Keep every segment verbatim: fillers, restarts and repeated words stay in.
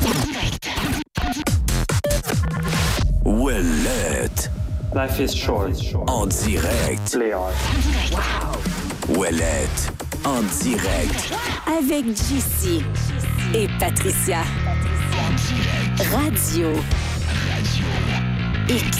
Ouellette. Life is short. En direct. Play hard. Ouellette. En direct. Avec J C et Patricia. Radio. X.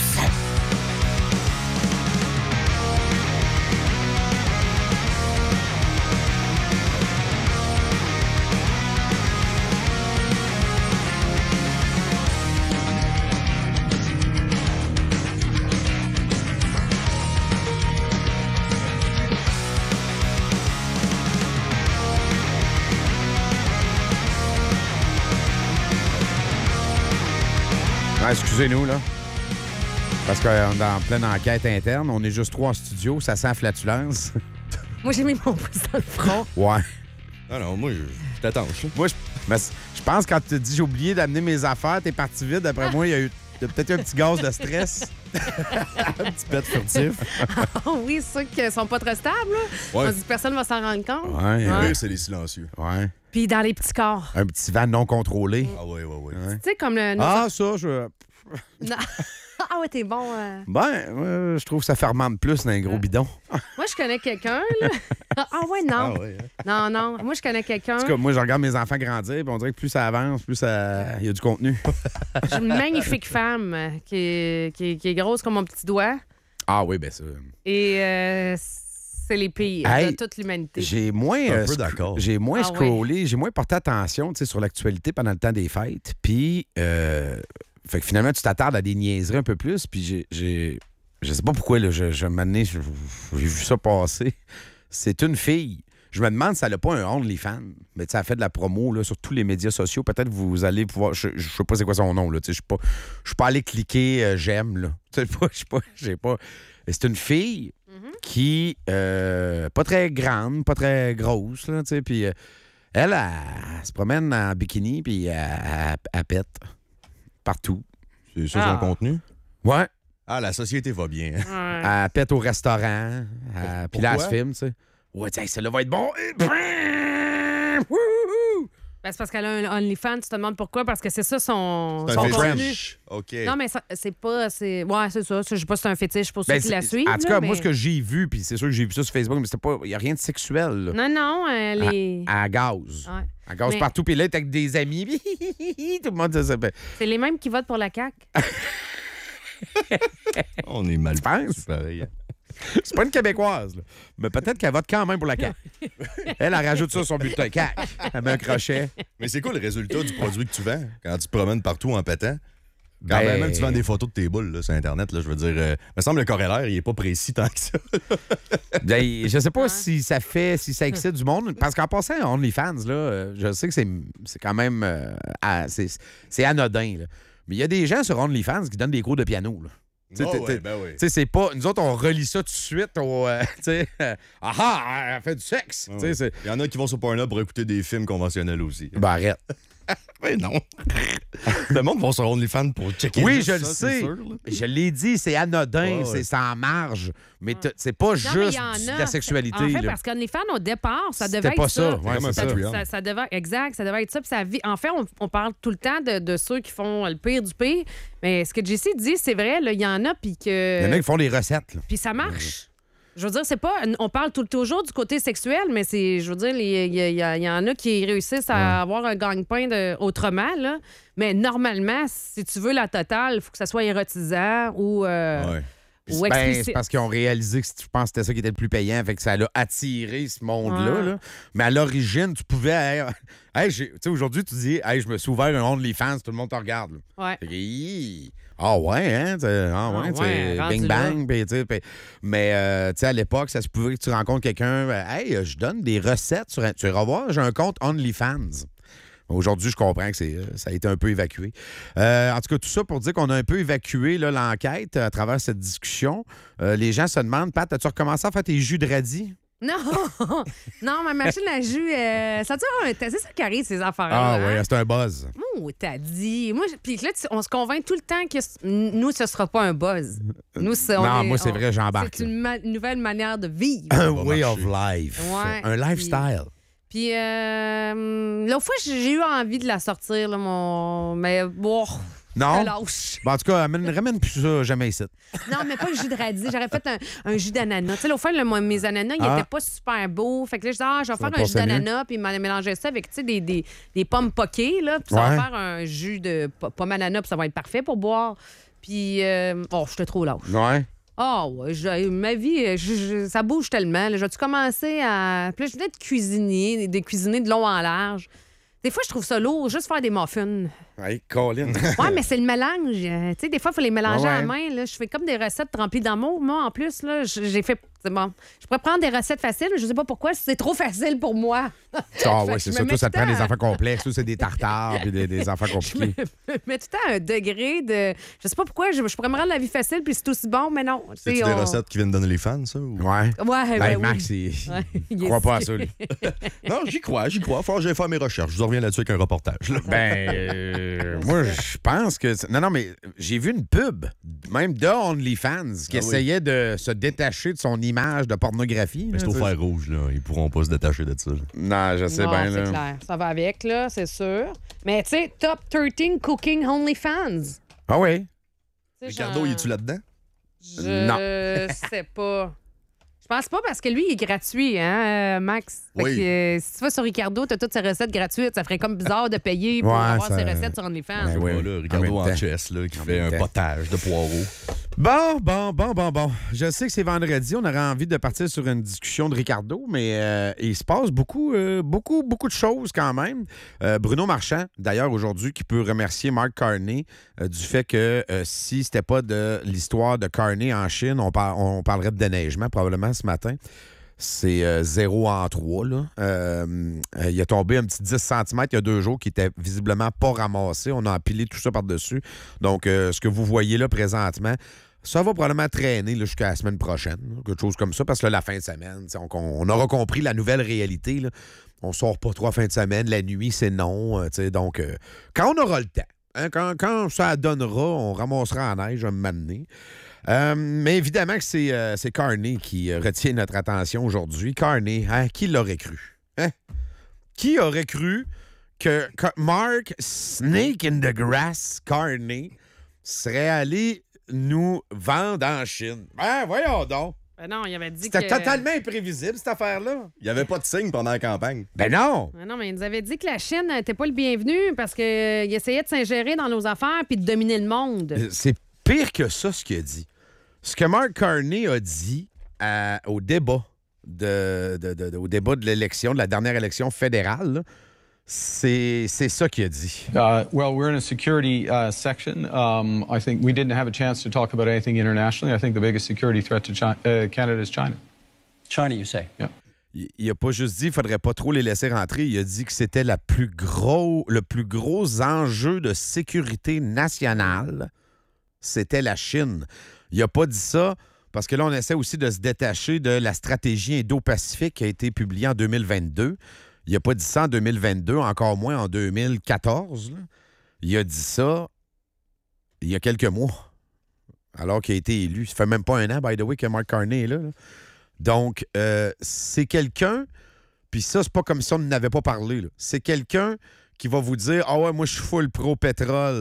Ah, excusez-nous, là. Parce qu'on est en pleine enquête interne. On est juste trois en studio. Ça sent flatulence. Moi, j'ai mis mon pouce dans le front. Ouais. Ah non, moi, je, je t'attends. Moi, je, mais je pense que quand tu te dis j'ai oublié d'amener mes affaires, t'es parti vite. D'après moi, il y a eu il y a peut-être eu un petit gaz de stress. Un petit pet furtif. Ah oui, ceux qui sont pas très stables. Là. Ouais. On se dit personne va s'en rendre compte. Ouais, Le ouais. pire, c'est les silencieux. Ouais. Puis dans les petits corps. Un petit van non contrôlé. Ah ouais, ouais, ouais. Ouais. Tu sais, comme le... Ah, ça, je... Non. Ah ouais, t'es bon. euh. Ben, euh, je trouve que ça fermente plus dans un gros bidon. Moi, je connais quelqu'un, là. Ah ouais, non. Ah ouais, hein? Non, non. Moi, je connais quelqu'un. En tout cas, moi, je regarde mes enfants grandir, puis on dirait que plus ça avance, plus ça... il y a du contenu. J'ai une magnifique femme euh, qui est, qui, est, qui est grosse comme mon petit doigt. Ah oui, ben ça... Et euh, c'est les pires Hey, de toute l'humanité. J'ai moins, Un euh, peu sc- d'accord. j'ai moins Ah scrollé, j'ai moins porté attention tu sais, sur l'actualité pendant le temps des fêtes. Puis, euh, fait que finalement, tu t'attardes à des niaiseries un peu plus. Puis, j'ai, j'ai, je sais pas pourquoi, là, je, je, un moment donné, je- j'ai vu ça passer. C'est une fille. Je me demande si elle n'a pas un OnlyFans. Mais tu sais, elle fait de la promo là, sur tous les médias sociaux. Peut-être que vous allez pouvoir. Je, je sais pas c'est quoi son nom. là. Tu sais, Je suis pas, je suis pas allé cliquer euh, j'aime. Là. Tu sais, pas- Je sais pas. J'ai pas. C'est une fille qui, euh, pas très grande, pas très grosse, là, tu sais, puis euh, elle, elle, elle se promène en bikini, puis elle, elle- elle pète partout. C'est ça Ah. son contenu? Ouais. Ah, la société va bien. hein? Ouais. Elle pète au restaurant, elle- puis là, elle se Pourquoi? filme, tu sais. Ouais, tiens, celle-là va être bon. Wouhou! Ben, c'est parce qu'elle a un OnlyFans. Tu te demandes pourquoi? Parce que c'est ça son, C'est son un contenu. fétiche. OK. Non, mais ça- c'est pas... c'est- Ouais, c'est ça. Je sais pas si c'est un fétiche pour ceux Ben, qui la c'est- suivent. en tout là, cas, mais- moi, ce que j'ai vu, puis c'est sûr que j'ai vu ça sur Facebook, mais c'était pas. Il n'y a rien de sexuel, là. Non, non, elle est... À gaz. Ouais. À gaz Mais- partout, puis là, t'es avec des amis. Tout le monde ça s'appelle. C'est les mêmes qui votent pour la C A Q. On est mal. Tu penses? C'est pareil. hein? C'est pas une Québécoise, là. Mais peut-être qu'elle vote quand même pour la C A Q. Elle, elle rajoute ça sur son bulletin C A Q. Elle met un crochet. Mais c'est quoi le résultat du produit que tu vends quand tu te promènes partout en pétant? Quand Ben- même, tu vends des photos de tes boules là, sur Internet, là, je veux dire, euh, me semble le corollaire, il est pas précis tant que ça. Ben, je sais pas si ça fait, si ça excite du monde. Parce qu'en passant, OnlyFans, là, euh, je sais que c'est, c'est quand même. euh, ah, c'est, c'est anodin, là. Mais il y a des gens sur OnlyFans qui donnent des cours de piano, là. Tu sais, Oh, t'es- ouais, t'es- ben oui. tu sais, c'est pas. Nous autres, on relie ça tout de suite au. euh, tu sais, euh, ah ah, elle fait du sexe. Ah Tu sais, ouais. c'est- Il y en a qui vont sur Pornhub pour écouter des films conventionnels aussi. Ben, arrête. Ben non. Le monde va sur OnlyFans pour checker Oui, juste je le ça, c'est sais. sûr, là. Je l'ai dit, c'est anodin, Ouais, ouais. c'est sans marge. Mais t- c'est pas Non, mais juste il y en de a. la sexualité. En fait, là. parce qu'OnlyFans, au départ, ça C'était devait pas être ça. ça. Ouais, Comme un c'est ça. Patreon. Ça, ça devait, exact, ça devait être ça. Puis ça vit- en fait, on, on parle tout le temps de, de ceux qui font le pire du pire. Mais ce que J C dit, c'est vrai, là, il y en a, puis que. Il y en a qui font des recettes. Là. Puis ça marche. Je veux dire, c'est pas. On parle tout, toujours du côté sexuel, mais c'est. Je veux dire, il y, y- y- y en a qui réussissent à avoir un gagne-pain de- autrement, là. Mais normalement, si tu veux la totale, il faut que ça soit érotisant ou. euh, Ouais. ou Ben, explicite. c'est parce qu'ils ont réalisé que je pense que c'était ça qui était le plus payant. Fait que ça l'a attiré ce monde-là. Ouais. là. Mais à l'origine, tu pouvais. Hey, hey, j'ai- tu sais, aujourd'hui, tu dis, hey, je me suis ouvert un OnlyFans, tout le monde te regarde. là. Ouais. Fait que, hi, ah ouais, hein? t'sais, Ah ouais, Ah t'sais, ouais, rendu bing là. bang. pis, t'sais, pis- mais euh, tu sais, à l'époque, ça se pouvait que tu rencontres quelqu'un. euh, Hey, euh, je donne des recettes sur un. Tu vas voir, j'ai un compte OnlyFans. Aujourd'hui, je comprends que c'est, euh, ça a été un peu évacué. Euh, en tout cas, tout ça pour dire qu'on a un peu évacué là, l'enquête à travers cette discussion. Euh, les gens se demandent, Pat, as-tu recommencé à faire tes jus de radis? Non! non, ma machine à jus, euh, ça dure un temps. C'est ça qui arrive, ces affaires-là. Ah hein? oui, c'est un buzz. Oh, t'as dit. Moi, je- puis là, tu- on se convainc tout le temps que c- nous, ce sera pas un buzz. Nous, c'est, on Non, est- moi, c'est on- vrai, j'embarque. C'est une ma- nouvelle manière de vivre. Un va way of marcher. life. Ouais, Un lifestyle. Puis, euh, l'autre fois, j'ai eu envie de la sortir, là, mon... mais bon, Non? je lâche. Bon, en tout cas, amène, ramène plus ça jamais ici. Non, mais pas le jus de radis. J'aurais fait un, un jus d'ananas. Tu sais, l'autre fois, là, moi, mes ananas, ils Ah. étaient pas super beaux. Fait que là, je disais, ah, je vais Ça faire un jus passait mieux. d'ananas, puis m'en- mélanger ça avec, tu sais, des, des, des pommes poquées, là. Puis ça Ouais. va faire un jus de po- pomme ananas, puis ça va être parfait pour boire. Puis, euh, oh, j'étais trop lâche. Ouais. Ah ouais, je- ma vie, je- je- ça bouge tellement. Là. J'ai-tu commencé à... Puis là, je venais de cuisiner, de cuisiner de long en large. Des fois, je trouve ça lourd, juste faire des muffins. Hey, Colin. Ouais, mais c'est le mélange. Euh, Tu sais, des fois, il faut les mélanger Ah ouais. à la main. Là. Je fais comme des recettes remplies d'amour. Moi, en plus, là, j- j'ai fait... C'est bon. Je pourrais prendre des recettes faciles, mais je sais pas pourquoi. C'est trop facile pour moi. Ah Fait ouais, que c'est je ça. me Toi, mets ça te tout prend le des temps- enfants complexes. Toi, c'est des tartares puis des, des enfants Je compliqués. me mets tout le temps un degré de... Je sais pas pourquoi. Je, je pourrais me rendre la vie facile, puis c'est aussi bon, mais non. Tu sais, C'est-tu on- des recettes qui viennent donner les fans, ça? ou- Ouais. Ouais, Ben, ben oui. Max, il Ouais, il il est croit pas à si- ça, lui. Non, j'y crois, j'y crois. Faut que j'aille faire mes recherches. Je vous reviens là-dessus avec un reportage. là. Ben, euh, moi, je pense que... c'est- Non, non, mais j'ai vu une pub, même de OnlyFans, qui Ah oui. essayait de se détacher de son image de pornographie. Mais là, c'est au tu sais. fer rouge, là. Ils pourront pas se détacher de ça. là. Non, je sais Non, bien, c'est là. clair. Ça va avec, là, c'est sûr. Mais tu sais, top treize cooking OnlyFans. Ah oui? Tu sais, Ricardo, genre- y es-tu là-dedans? Je Non. sais pas. Je pense pas parce que lui, il est gratuit, hein, euh, Max? Fait Oui. que, euh, si tu vas sur Ricardo, t'as toutes ses recettes gratuites. Ça ferait comme bizarre de payer pour Ouais, avoir ça- ses recettes sur OnlyFans. Ben oui. Ouais, là, Ricardo En en, même temps. chess, là, qui En fait même un temps. potage de poireaux. Bon, bon, bon, bon, bon, bon. Je sais que c'est vendredi, on aurait envie de partir sur une discussion de Ricardo, mais euh, il se passe beaucoup, euh, beaucoup, beaucoup de choses quand même. Euh, Bruno Marchand, d'ailleurs, aujourd'hui, qui peut remercier Mark Carney euh, du fait que euh, si c'était pas de l'histoire de Carney en Chine, on, par- on parlerait de déneigement probablement ce matin. C'est euh, zéro en trois. Là. Euh, euh, il a tombé un petit dix centimètres il y a deux jours qui était visiblement pas ramassé. On a empilé tout ça par-dessus. Donc, euh, ce que vous voyez là présentement, ça va probablement traîner là, jusqu'à la semaine prochaine. là, quelque chose comme ça, parce que là, la fin de semaine, on, on aura compris la nouvelle réalité. Là. On sort pas trois fins de semaine. La nuit, c'est non. euh, t'sais, donc, euh, quand on aura le temps, hein, quand, quand ça donnera, on ramassera en neige un moment donné. Euh, mais évidemment que c'est, euh, c'est Carney qui euh, retient notre attention aujourd'hui. Carney, hein, qui l'aurait cru? Hein? Qui aurait cru que, que Mark Snake in the Grass Carney serait allé nous vendre en Chine? Ben, voyons donc. Ben non, il avait dit C'était que... totalement imprévisible, cette affaire-là. Il n'y avait pas de signe pendant la campagne. Ben non! Ben non, mais il nous avait dit que la Chine n'était pas le bienvenu parce qu'il essayait de s'ingérer dans nos affaires puis de dominer le monde. Euh, C'est pire que ça, ce qu'il a dit. Ce que Mark Carney a dit à- au débat de, de- de- de- au débat de l'élection, de la dernière élection fédérale, là, c'est, c'est ça qu'il a dit. Uh, well, we're in a security uh, section. Um, I think we didn't have a chance to talk about anything internationally. I think the biggest security threat to China, uh, Canada is China. China, you say? Yeah. Il, il a pas juste dit qu'il faudrait pas trop les laisser rentrer, il a dit que c'était la plus gros, le plus gros enjeu de sécurité nationale, c'était la Chine. Il a pas dit ça parce que là, on essaie aussi de se détacher de la stratégie Indo-Pacifique qui a été publiée en deux mille vingt-deux. Il n'a pas dit ça en deux mille vingt-deux, encore moins en deux mille quatorze. là. Il a dit ça il y a quelques mois, alors qu'il a été élu. Ça fait même pas un an, by the way, que Mark Carney est là. là. Donc, euh, c'est quelqu'un, puis ça, c'est pas comme si on n'avait pas parlé. là. C'est quelqu'un qui va vous dire « Ah ouais, moi, je suis full pro-pétrole »,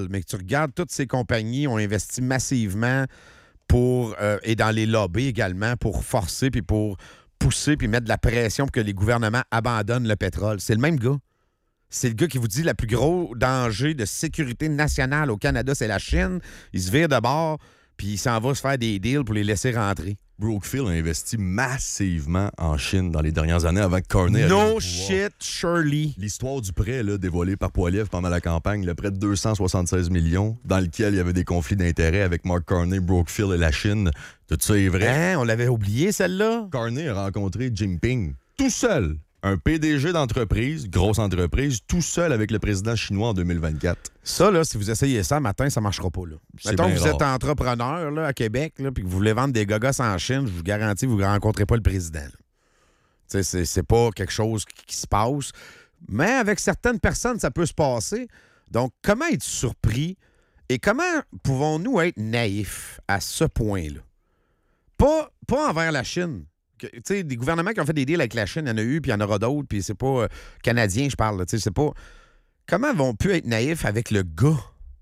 mais que tu regardes, toutes ces compagnies ont investi massivement pour, euh, et dans les lobbies également, pour forcer puis pour pousser puis mettre de la pression pour que les gouvernements abandonnent le pétrole. C'est le même gars. C'est le gars qui vous dit le plus gros danger de sécurité nationale au Canada, c'est la Chine. Il se vire de bord, puis il s'en va se faire des deals pour les laisser rentrer. Brookfield a investi massivement en Chine dans les dernières années avant que Carney arrive au No pouvoir. shit, Shirley. L'histoire du prêt là, dévoilé par Poilievre pendant la campagne, le prêt de deux cent soixante-seize millions, dans lequel il y avait des conflits d'intérêts avec Mark Carney, Brookfield et la Chine. Tout ça est vrai. Hein, on l'avait oublié, celle-là? Carney a rencontré Jinping tout seul. Un P D G d'entreprise, grosse entreprise, tout seul avec le président chinois en deux mille vingt-quatre. Ça, là, si vous essayez ça matin, ça marchera pas. Là. C'est Mettons que bien vous rare. êtes entrepreneur là, à Québec, là, puis que vous voulez vendre des gogos en Chine, je vous garantis que vous ne rencontrez pas le président. là. Tu sais, C'est, c'est pas quelque chose qui, qui se passe. Mais avec certaines personnes, ça peut se passer. Donc, comment être surpris et comment pouvons-nous être naïfs à ce point-là? Pas, pas envers la Chine. que, tu sais, des gouvernements qui ont fait des deals avec la Chine, il y en a eu, puis il y en aura d'autres, puis c'est pas euh, canadien, je parle, tu sais, c'est pas... Comment vont pu être naïfs avec le gars?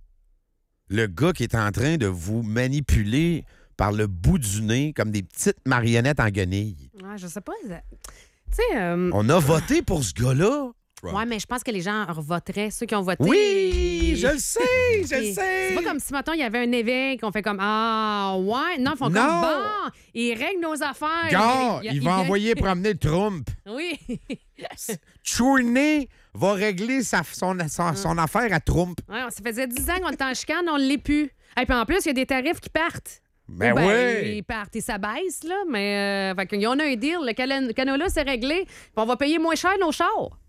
Le gars qui est en train de vous manipuler par le bout du nez comme des petites marionnettes en guenilles. Ouais, je sais pas. Tu sais... euh, On a voté pour ce gars-là. Ouais, mais je pense que les gens revoteraient, ceux qui ont voté. Oui, je le sais, je le Et sais. C'est pas comme si, maintenant il y avait un évêque, on fait comme Ah, ouais. Non, ils font Non. comme Bon, ils règlent nos affaires. Gars, Il- il, il- va il- envoyer promener le Trump. Oui. Chourney va régler sa, son, son, son affaire à Trump. Ouais, ça faisait dix ans qu'on était en chicane, on l'est plus. Et puis en plus, il y a des tarifs qui partent. Ben, Ou ben, oui. Ils partent et ça baisse, là. Mais, euh, fait qu'il y en a un deal. Le cana- canola, c'est réglé. Puis on va payer moins cher nos chars.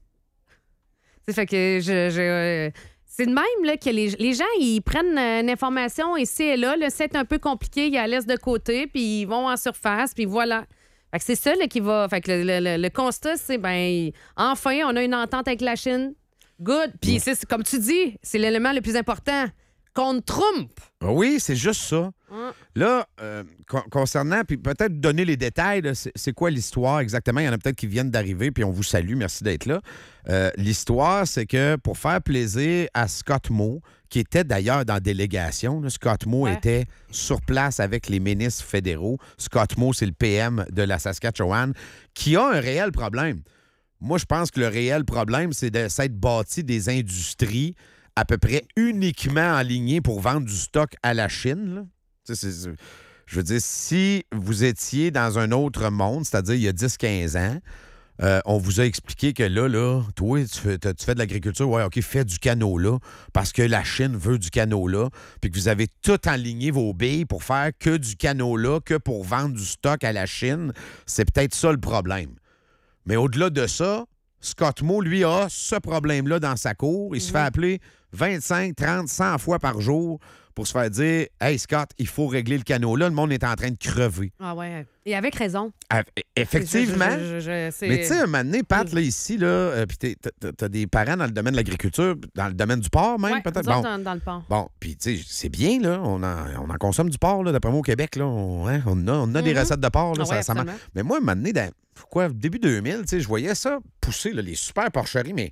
C'est fait que je. je euh, c'est de même là, que les, les gens, ils prennent euh, une information ici et là. là c'est un peu compliqué, ils la laissent de côté, puis ils vont en surface, puis voilà. Fait que c'est ça là, qui va. Fait que le, le- le- le constat, c'est ben enfin, on a une entente avec la Chine. Good. Puis c'est comme tu dis, c'est l'élément le plus important. Contre Trump. Oui, c'est juste ça. Hum. Là, euh, con- concernant, puis peut-être donner les détails, là, c'est c'est quoi l'histoire exactement? Il y en a peut-être qui viennent d'arriver, puis on vous salue, merci d'être là. Euh, l'histoire, c'est que pour faire plaisir à Scott Moe, qui était d'ailleurs dans la délégation, là, Scott Moe Ouais. était sur place avec les ministres fédéraux. Scott Moe, c'est le P M de la Saskatchewan, qui a un réel problème. Moi, je pense que le réel problème, c'est de s'être bâti des industries à peu près uniquement alignées pour vendre du stock à la Chine, là. Tu sais, c'est- c'est- je veux dire, si vous étiez dans un autre monde, c'est-à-dire il y a dix quinze ans, euh, on vous a expliqué que là, là, toi, tu fais, tu fais de l'agriculture, ouais, OK, fais du canola, parce que la Chine veut du canola, puis que vous avez tout aligné vos billes pour faire que du canola, que pour vendre du stock à la Chine, c'est peut-être ça le problème. Mais au-delà de ça, Scott Moe, lui, a ce problème-là dans sa cour. Il se fait appeler vingt-cinq, trente, cent fois par jour pour se faire dire « Hey, Scott, il faut régler le canot-là. Le monde est en train de crever. Ah ouais. Et avec raison. Ah, » Effectivement. Je- je- je- je- c'est- Mais tu sais, un moment donné, Pat, là, ici, là, euh, puis t'es- t'as t'as des parents dans le domaine de l'agriculture, dans le domaine du porc même, Ouais, peut-être. nous autres, Bon, dans, dans le port. bon puis tu sais, c'est bien, là. On en, on en consomme du porc, là. D'après moi, au Québec, là, on, hein, on a, on a des Mhm. recettes de porc, là. Ah ça, ouais, ça marche. absolument. Mais moi, un moment donné, dans, quoi, début deux mille, tu sais, je voyais ça pousser, là, les super porcheries, mais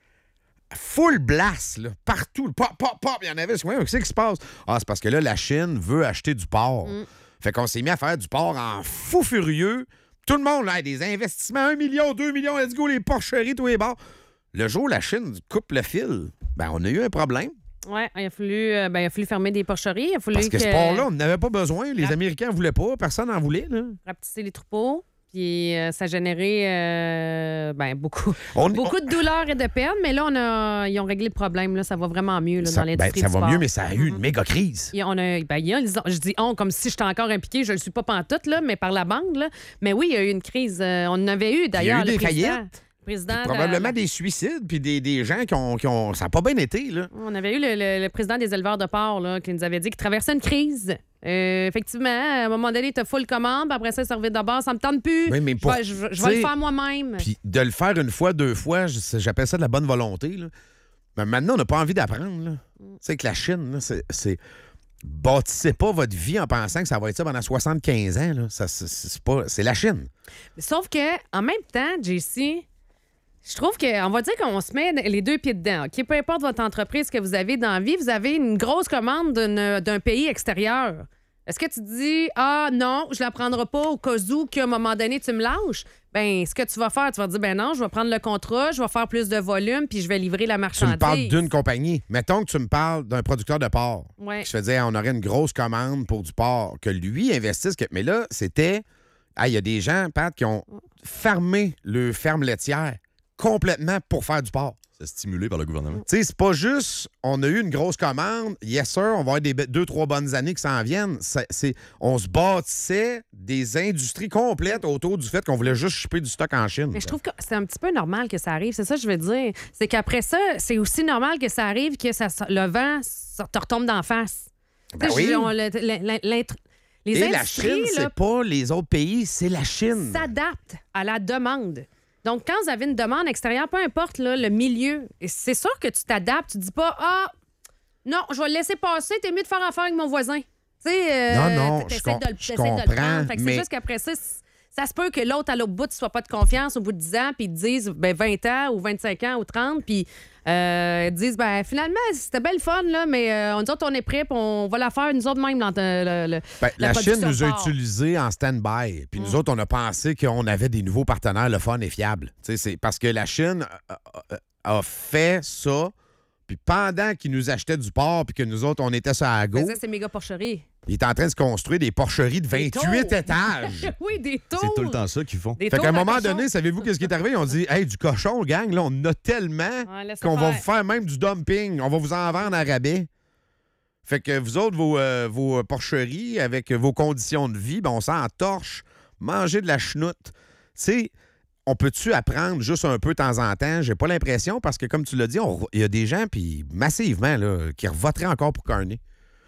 full blast, là, partout. Pop, pop, pop, il y en avait. C'est quoi, qu'est-ce qui se passe? Ah, c'est parce que là, la Chine veut acheter du porc. Mm. Fait qu'on s'est mis à faire du porc en fou furieux. Tout le monde, là, des investissements, un million, deux millions, let's go, les porcheries, tous les bords. Le jour où la Chine coupe le fil, ben on a eu un problème. Oui, il a fallu, euh, ben, il a fallu fermer des porcheries. Il a fallu Parce que ce que- porc-là, on n'avait pas besoin. Les Ah. Américains ne voulaient pas, personne n'en voulait. Là. rapetisser les troupeaux. Puis euh, ça a généré euh, ben, beaucoup, On- beaucoup de douleurs et de peine. Mais là, on a, ils ont réglé le problème. Là, ça va vraiment mieux là, Ça, dans ben, l'industrie ça du va sport. mieux, mais ça a eu une méga crise. Et on a, ben, il y a- je dis on comme si j'étais encore impliqué, je ne le suis pas pantoute, là, mais par la bande. Là. Mais oui, il y a eu une crise. Euh, on en avait eu d'ailleurs. eu le des président, faillites. le président de- Probablement des suicides, puis des, des gens qui ont, qui ont... Ça n'a pas bien été, là. On avait eu le, le- le président des éleveurs de porc là, qui nous avait dit qu'il traversait une crise. Euh, effectivement, à un moment donné, tu as full commande, puis après ça, servir de bord, ça me tente plus. Oui, mais Je pour- vais- je, vais- je tu vais sais, le faire moi-même. Puis de le faire une fois, deux fois, je- j'appelle ça de la bonne volonté, là. Mais maintenant, on n'a pas envie d'apprendre, là. Tu sais que la Chine, là, c'est... c'est- Bâtissez pas votre vie en pensant que ça va être ça pendant soixante-quinze ans, là. Ça, c'est, c'est pas... C'est la Chine. Sauf que, en même temps, J C, je trouve qu'on va dire qu'on se met les deux pieds dedans. OK? Peu importe votre entreprise que vous avez dans la vie, vous avez une grosse commande d'une- d'un pays extérieur. Est-ce que tu dis, ah non, je la prendrai pas au cas où qu'à un moment donné, tu me lâches? Ben, ce que tu vas faire, tu vas dire, ben non, je vais prendre le contrat, je vais faire plus de volume, puis je vais livrer la Tu marchandise. me parles d'une compagnie. Mettons que tu me parles d'un producteur de porc. Ouais. Qui se fait dire, on aurait une grosse commande pour du porc. Que lui investisse. Que... Mais là, c'était... Ah, il y a des gens, Pat, qui ont fermé le ferme laitière complètement pour faire du porc. C'est stimulé par le gouvernement. Tu sais, c'est pas juste, on a eu une grosse commande, yes sir, on va avoir des be- deux, trois bonnes années qui s'en viennent. Ça- c'est, on se bâtissait des industries complètes autour du fait qu'on voulait juste choper du stock en Chine. Mais je trouve que c'est un petit peu normal que ça arrive. C'est ça que je veux dire. C'est qu'après ça, c'est aussi normal que ça arrive que ça, le vent ça te retombe d'en face. Ben Tu sais, oui. je- on- le- l'in- l'int- les Et la industries Chine, là, c'est pas les autres pays, c'est la Chine. s'adaptent à la demande. Donc, quand vous avez une demande extérieure, peu importe là, le milieu, et c'est sûr que tu t'adaptes. Tu dis pas, ah, non, je vais le laisser passer, t'es mieux de faire affaire avec mon voisin. Tu sais, euh, Non, non, t'essaies je com- de le- je t'essaies de le comprends, prendre. Fait que mais- c'est juste qu'après ça, c- Ça se peut que l'autre à l'autre bout ne soit pas de confiance au bout de dix ans, puis ils te disent ben, vingt ans ou vingt-cinq ans ou trente, puis euh, ils te disent ben, finalement, c'était belle fun, là, mais euh, on dit on est prêts, puis on va la faire nous autres même dans le, le, Ben, la la Chine production nous a de porc. utilisés en stand-by. Puis nous autres, on a pensé qu'on avait des nouveaux partenaires, le fun et fiable. Tu sais, c'est parce que la Chine a, a- a fait ça. Puis pendant qu'ils nous achetaient du porc puis que nous autres, on était sur la go, Mais ça, c'est méga porcherie. il est en train de se construire des porcheries de Des vingt-huit tours. étages. Oui, des tours. C'est tout le temps ça qu'ils font. Des Fait tours qu'à un à moment cochon. donné, savez-vous qu'est-ce qui est arrivé? Ils ont dit, hey, du cochon, gang, là, on en a tellement Ouais, laisse qu'on ça va faire. vous faire même du dumping. On va vous en vendre à rabais. Fait que vous autres, vos, euh, vos porcheries, avec vos conditions de vie, ben, on s'en torche, manger de la chenoute. Tu sais, on peut-tu apprendre juste un peu de temps en temps? J'ai pas l'impression, parce que comme tu l'as dit, on- il y a des gens, puis massivement, là, qui revoteraient encore pour Carney.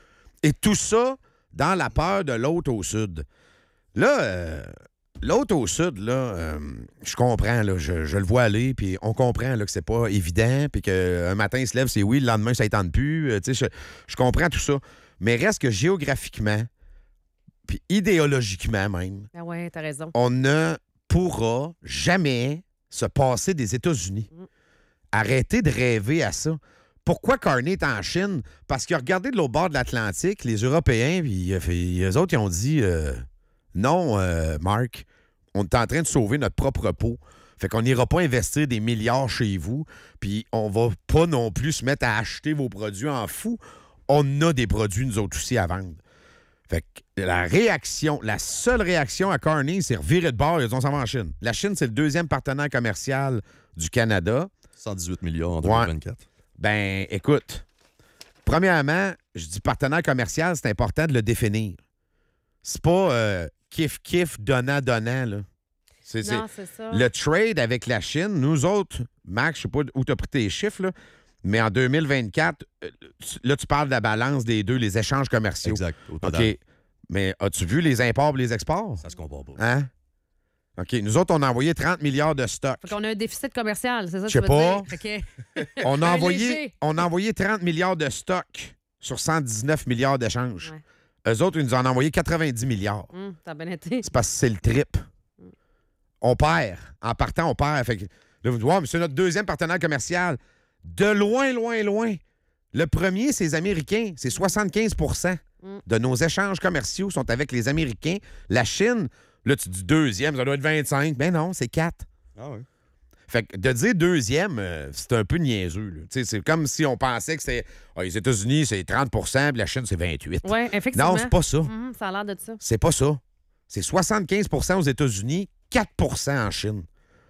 Et tout ça dans la peur de l'autre au sud. Là, euh, l'autre au sud, là, euh, je comprends, là, je, je le vois aller, puis on comprend là, que c'est pas évident, puis qu'un matin, il se lève, c'est oui, le lendemain, ça ne tente plus. euh, tu sais, je, je comprends tout ça. Mais reste que géographiquement, puis idéologiquement même, Ah ouais, t'as raison. on ne pourra jamais se passer des États-Unis. Arrêtez de rêver à ça. Pourquoi Carney est en Chine? Parce que regardez de l'autre bord de l'Atlantique, les Européens, puis les autres, ils ont dit euh, non, euh, Marc, on est en train de sauver notre propre peau. Fait qu'on n'ira pas investir des milliards chez vous, puis on va pas non plus se mettre à acheter vos produits en fou. On a des produits, nous autres aussi, à vendre. Fait que la réaction, la seule réaction à Carney, c'est revirer de bord et ils ont s'en va en Chine. La Chine, c'est le deuxième partenaire commercial du Canada. cent dix-huit milliards en Ouais. deux mille vingt-quatre. Ben, écoute, premièrement, je dis partenaire commercial, c'est important de le définir. C'est pas euh, kiff-kiff, donnant-donnant, là. C'est, c'est- Non, c'est ça. Le trade avec la Chine, nous autres, Max, je sais pas où tu as pris tes chiffres, là, mais en deux mille vingt-quatre, euh, là, tu parles de la balance des deux, les échanges commerciaux. Exact. Au total. OK. Mais as-tu vu les imports et les exports? Ça se compare pas. Hein? OK. Nous autres, on a envoyé trente milliards de stocks. Fait qu'on a un déficit commercial, c'est ça que Je sais tu veux pas. dire? Fait que- On a, Un envoyé, léger. on a envoyé trente milliards de stocks sur cent dix-neuf milliards d'échanges. Ouais. Eux autres, ils nous en ont envoyé quatre-vingt-dix milliards. Hum, t'as bien été. C'est parce que c'est le trip. On perd. En partant, on perd. Fait que, là, vous dites, ouais, mais c'est notre deuxième partenaire commercial. De loin, loin, loin. Le premier, c'est les Américains. C'est soixante-quinze pour cent de nos échanges commerciaux sont avec les Américains. La Chine, là, tu dis deuxième, ça doit être vingt-cinq. Ben non, c'est quatre. Ah oui. Fait que de dire deuxième, euh, c'est un peu niaiseux. là. Tu sais, c'est comme si on pensait que c'était ah, les États-Unis, c'est trente pour cent, puis la Chine, c'est vingt-huit. Oui, effectivement. Non, c'est pas ça. Hum, ça a l'air de ça. C'est pas ça. C'est soixante-quinze pour cent aux États-Unis, quatre pour cent en Chine.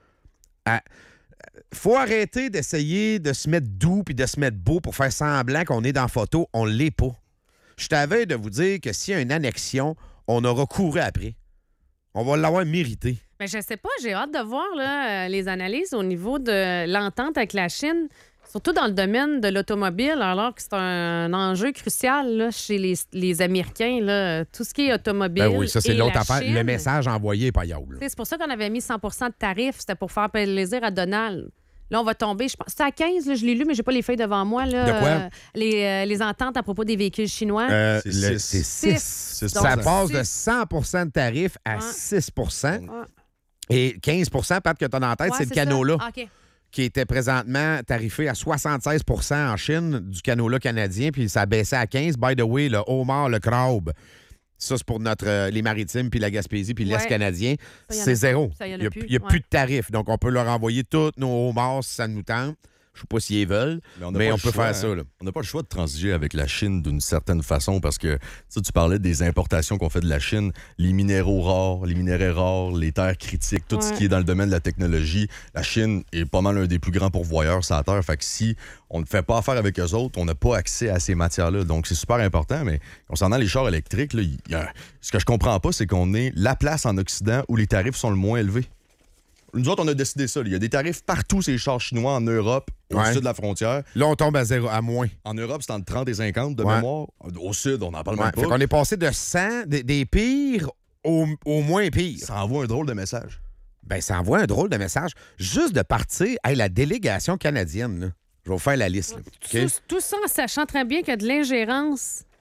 Ah, faut arrêter d'essayer de se mettre doux puis de se mettre beau pour faire semblant qu'on est dans la photo. On l'est pas. Je t'avais de vous dire que s'il y a une annexion, on aura couru après. On va l'avoir mérité. Mais je sais pas, j'ai hâte de voir là, euh, les analyses au niveau de l'entente avec la Chine, surtout dans le domaine de l'automobile, alors que c'est un enjeu crucial là, chez les, les Américains, là, tout ce qui est automobile. Ben oui, ça, c'est et l'autre la affaire. Chine. Le message envoyé par Yao. Tu sais, c'est pour ça qu'on avait mis cent pour cent de tarifs, c'était pour faire plaisir à Donald. Là, on va tomber, je pense. C'est à quinze, là, je l'ai lu, mais j'ai pas les feuilles devant moi. Là, De quoi? Euh, les, euh, les ententes à propos des véhicules chinois. Euh, C'est le- six. c'est Six. six. Six Donc, Ça pour cent. passe de six. cent pour cent de tarif à Ouais. six pour cent. Ouais. Et quinze pour cent, Pat, que tu as dans la tête, Ouais, c'est le ça. canot-là, Ah, OK. qui était présentement tarifé à soixante-seize pour cent en Chine du canot-là canadien, puis ça baissait à quinze. By the way, le homard, le crabe, ça, c'est pour notre, euh, les maritimes, puis la Gaspésie, puis l'Est Ouais. canadien. Ça, y en C'est a- zéro. ça, y en a Il n'y a, plus. il y a Ouais. plus de tarif. Donc, on peut leur envoyer tous nos homards si ça nous tente. Je sais pas s'ils veulent, Mais on, mais, n'a pas on le peut choix, faire ça. hein. Là. On n'a pas le choix de transiger avec la Chine d'une certaine façon parce que tu sais, tu parlais des importations qu'on fait de la Chine, les minéraux rares, les minéraux rares, les terres critiques, tout ce Ouais. qui est dans le domaine de la technologie. La Chine est pas mal un des plus grands pourvoyeurs sur la Terre. Fait que si on ne fait pas affaire avec eux autres, on n'a pas accès à ces matières-là. Donc, c'est super important. Mais concernant les chars électriques, là, il y a- ce que je comprends pas, c'est qu'on est la place en Occident où les tarifs sont le moins élevés. Nous autres, on a décidé ça. là. Il y a des tarifs partout, ces chars chinois, en Europe, au Ouais. sud de la frontière. Là, on tombe à zéro, à moins. En Europe, c'est entre trente et cinquante de Ouais. mémoire. Au sud, on n'en parle Ouais. même Fait pas. qu'on est passé de cent, des, des pires au, au moins pire. Ça envoie un drôle de message. Ben, ça envoie un drôle de message. Juste de partir, hey, la délégation canadienne, là. Je vais vous faire la liste. là. OK? Tout, tout ça en sachant très bien qu'il y a de l'ingérence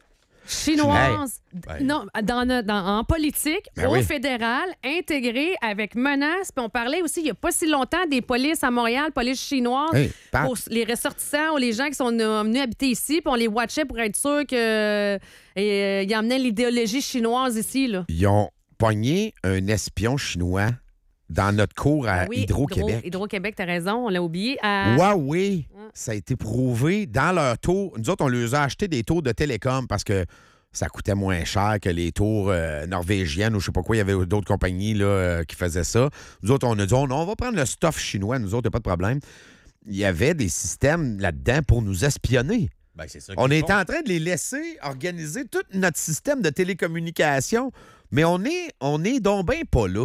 chinoise, Hey. non, dans, no- dans- en politique, Ben au oui. fédéral, intégrée avec menaces. Puis on parlait aussi, il n'y a pas si longtemps, des polices à Montréal, police chinoise, Hey, Pat. pour les ressortissants ou les gens qui sont euh, venus habiter ici. Puis on les watchait pour être sûr qu'ils euh, ils emmenaient l'idéologie chinoise ici. Là. Ils ont pogné un espion chinois dans notre cours à Ah oui, Hydro-Québec. Hydro- Hydro-Québec, t'as raison, on l'a oublié. À- Huawei, ça a été prouvé dans leur tour. Nous autres, on leur a acheté des tours de télécom parce que ça coûtait moins cher que les tours euh, norvégiennes ou je sais pas quoi. Il y avait d'autres compagnies là, euh, qui faisaient ça. Nous autres, on a dit, oh, non, on va prendre le stuff chinois. Nous autres, il n'y a pas de problème. Il y avait des systèmes là-dedans pour nous espionner. Ben, c'est ça On qu'ils est font. en train de les laisser organiser tout notre système de télécommunication, mais on est, on est donc bien pas là.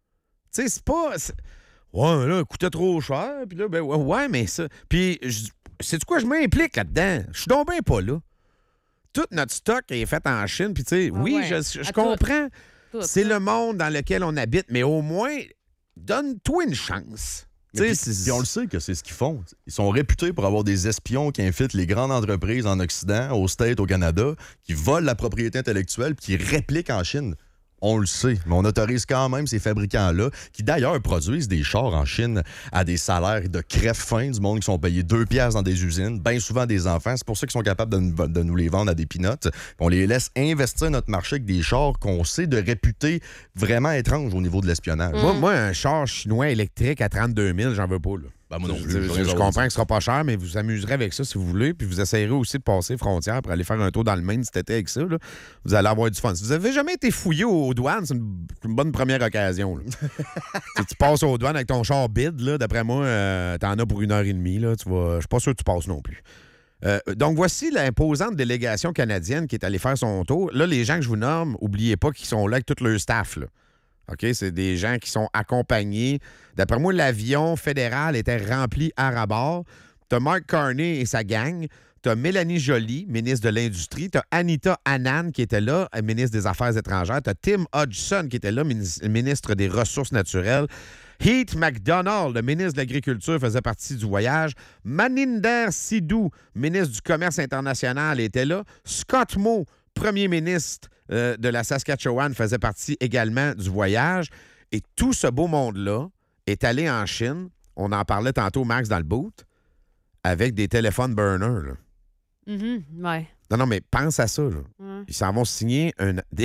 Tu sais, c'est pas... c'est- Ouais, là, ça coûtait trop cher, puis là, ben ouais, ouais, mais ça... Puis, je- sais-tu quoi, je m'implique là-dedans. Je suis donc bien pas là. Tout notre stock est fait en Chine, puis tu sais, Ah oui, ouais, je, je à comprends. tout, C'est là. le monde dans lequel on habite, mais au moins, donne-toi une chance. Tu sais, Puis, c'est- puis on le sait que c'est ce qu'ils font. Ils sont réputés pour avoir des espions qui infiltrent les grandes entreprises en Occident, aux States, au Canada, qui volent la propriété intellectuelle puis qui répliquent en Chine. On le sait, mais on autorise quand même ces fabricants-là, qui d'ailleurs produisent des chars en Chine à des salaires de crève-faim du monde qui sont payés deux piastres dans des usines, bien souvent des enfants. C'est pour ça qu'ils sont capables de, nous- de nous les vendre à des pinottes. On les laisse investir notre marché avec des chars qu'on sait de réputer vraiment étranges au niveau de l'espionnage. Moi, moi, un char chinois électrique à trente-deux mille, j'en veux pas, là. Ben, moi non Je- plus, Je, j'ai je- rien je à comprends dire. que ce sera pas cher, mais vous vous amuserez avec ça si vous voulez. Puis vous essayerez aussi de passer frontière pour aller faire un tour dans le Maine cet été avec ça. Là. Vous allez avoir du fun. Si vous avez jamais été fouillé aux douanes, c'est une, une bonne première occasion. là. Tu- tu passes aux douanes avec ton char bide, là, d'après moi, euh, t'en as pour une heure et demie. Là, tu vas, je suis pas sûr que tu passes non plus. Euh, donc, voici l'imposante délégation canadienne qui est allée faire son tour. Là, les gens que je vous nomme, oubliez pas qu'ils sont là avec tout leur staff. Là. OK? C'est des gens qui sont accompagnés. D'après moi, l'avion fédéral était rempli à rabord. T'as Mark Carney et sa gang. T'as Mélanie Joly, ministre de l'Industrie. T'as Anita Anand, qui était là, ministre des Affaires étrangères. T'as Tim Hodgson, qui était là, minis- ministre des Ressources naturelles. Heath MacDonald, le ministre de l'Agriculture, faisait partie du voyage. Maninder Sidhu, ministre du Commerce international, était là. Scott Moe, premier ministre euh, de la Saskatchewan, faisait partie également du voyage. Et tout ce beau monde-là est allé en Chine. On en parlait tantôt, Max, dans le boot, avec des téléphones burners. Là. Mhm, ouais. Non, non, mais pense à ça. Là. Ouais. Ils s'en vont signer un, des...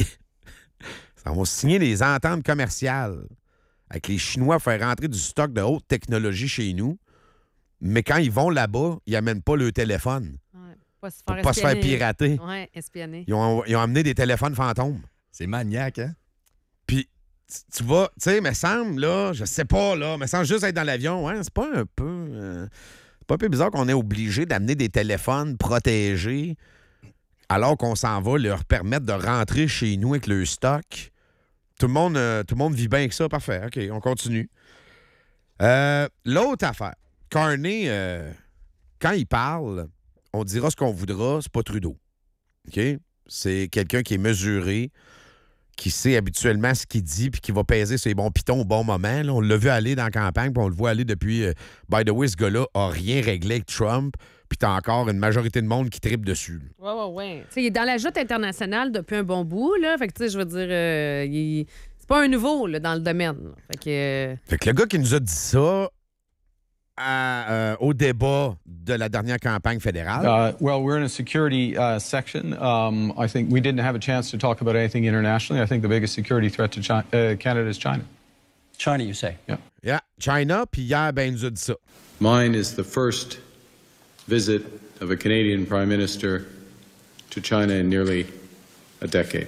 Ils s'en vont signer des ententes commerciales avec les Chinois pour faire rentrer du stock de haute technologie chez nous. Mais quand ils vont là-bas, ils n'amènent pas le téléphone Ouais. Pas se pour faire pas se faire espionner. pirater. Ouais, espionner. Ils ont, ils ont amené des téléphones fantômes. C'est maniaque, hein? Puis, tu- tu vas, tu sais, me semble, là, je sais pas, là, me semble juste être dans l'avion, hein, c'est pas un peu. euh, c'est pas un peu bizarre qu'on est obligé d'amener des téléphones protégés alors qu'on s'en va leur permettre de rentrer chez nous avec le stock. Tout le monde, euh, tout le monde vit bien avec ça, parfait. OK, on continue. Euh, L'autre affaire, Carney, euh, quand il parle, on dira ce qu'on voudra, c'est pas Trudeau. OK? C'est quelqu'un qui est mesuré, qui sait habituellement ce qu'il dit puis qui va peser ses bons pitons au bon moment. Là, on l'a vu aller dans la campagne puis on le voit aller depuis... euh, by the way, ce gars-là a rien réglé avec Trump puis t'as encore une majorité de monde qui tripe dessus. là. Ouais, ouais, ouais. Tu sais, il est dans la joute internationale depuis un bon bout, là. Fait que, tu sais, je veux dire, euh, il- c'est pas un nouveau, là, dans le domaine. là. Fait que. euh, Fait que le gars qui nous a dit ça à, euh, au débat de la dernière campagne fédérale... Uh, well, we're in a security uh, section. Um, I think we didn't have a chance to talk about anything internationally. I think the biggest security threat to China, uh, Canada is China. China, you say? Yeah. Yeah, China, puis hier, ben, il nous a dit ça. Mine is the first visit of a Canadian Prime Minister to China in nearly a decade.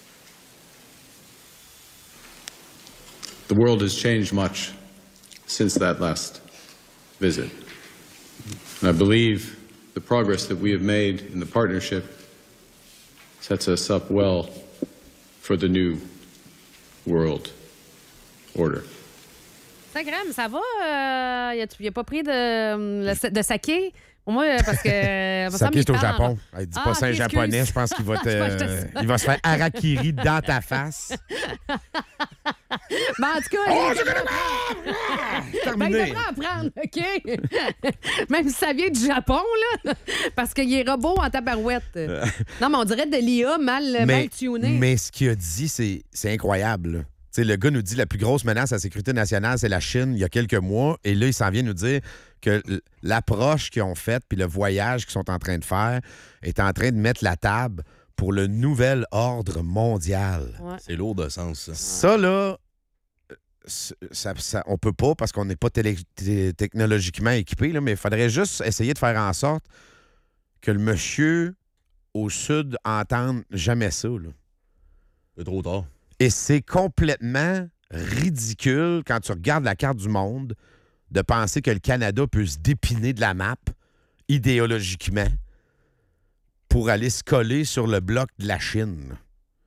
The world has changed much since that last visit. And I believe the progress that we have made in the partnership sets us up well for the new world order. Instagram, ça va? Euh, y a- il a pas pris de, euh, le- de saké? Pour moi, euh, parce que. euh, me semble Saké, qu'il c'est au parle en- Japon. Il dit Ah, pas ok, ça excuse. japonais, je pense qu'il va, te, Je pense que c'est ça. il va se faire harakiri dans ta face. Mais en tout cas, Oh, il je devrait apprendre. Ben, il terminé. devrait apprendre, OK? Même si ça vient du Japon, là, parce qu'il est robot en tabarouette. Non, mais on dirait de l'I A mal, mal tuné. mais ce qu'il a dit, c'est, c'est incroyable. Là. Tu sais, le gars nous dit la plus grosse menace à la sécurité nationale, c'est la Chine, il y a quelques mois. Et là, il s'en vient nous dire que l'approche qu'ils ont faite puis le voyage qu'ils sont en train de faire est en train de mettre la table pour le nouvel ordre mondial. Ouais. C'est lourd de sens, ça. Ça, là, ça, ça- on peut pas parce qu'on n'est pas télé- té- technologiquement équipé, là, mais il faudrait juste essayer de faire en sorte que le monsieur au sud entende jamais ça. Là. C'est trop tard. Et c'est complètement ridicule quand tu regardes la carte du monde de penser que le Canada peut se dépiner de la map idéologiquement pour aller se coller sur le bloc de la Chine.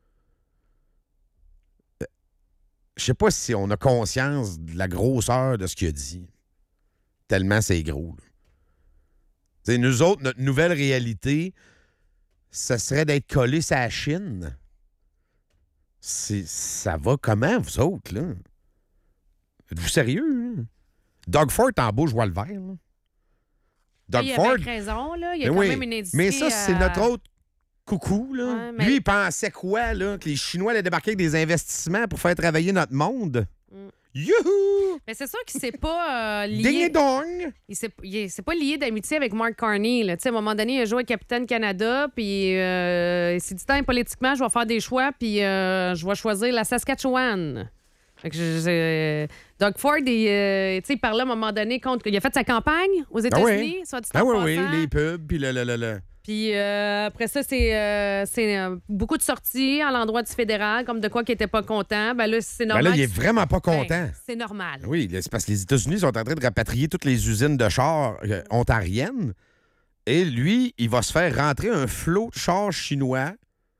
Euh, Je sais pas si on a conscience de la grosseur de ce qu'il a dit. Tellement c'est gros. là. T'sais, nous autres, notre nouvelle réalité, ça serait d'être collés sur la Chine. C'est- ça va comment, vous autres, là? Êtes-vous sérieux? Là? Doug Ford en beau, je vois le vert. Là. Doug Il a Ford. bien raison, là. Il y a Ben quand oui. même une industrie. Mais ça, c'est euh, notre autre coucou. Là. Ouais, mais- Lui, il pensait quoi, là? Que les Chinois allaient débarquer avec des investissements pour faire travailler notre monde? Mm. Youhou! Mais c'est sûr qu'il s'est pas euh, Ding lié. et dong! Il s'est il est- c'est pas lié d'amitié avec Mark Carney. Là. Tu sais, à un moment donné, il a joué Capitaine Canada, puis euh, il s'est dit, Tiens, politiquement, je vais faire des choix, puis euh, je vais choisir la Saskatchewan. Fait que je- je- Doug Ford, il, euh, tu sais, il parlait à un moment donné contre. Il a fait sa campagne aux Ah États-Unis, oui. soit dit Ah en oui, oui, passant. les pubs, puis le, le, le, le- Puis euh, après ça, c'est euh, c'est, euh, beaucoup de sorties à l'endroit du fédéral, comme de quoi qu'il était pas content. Ben là, c'est Ben normal. là, il est que- vraiment pas Ben, content. c'est normal. Oui, c'est parce que les États-Unis sont en train de rapatrier toutes les usines de chars euh, ontariennes. Et lui, il va se faire rentrer un flot de chars chinois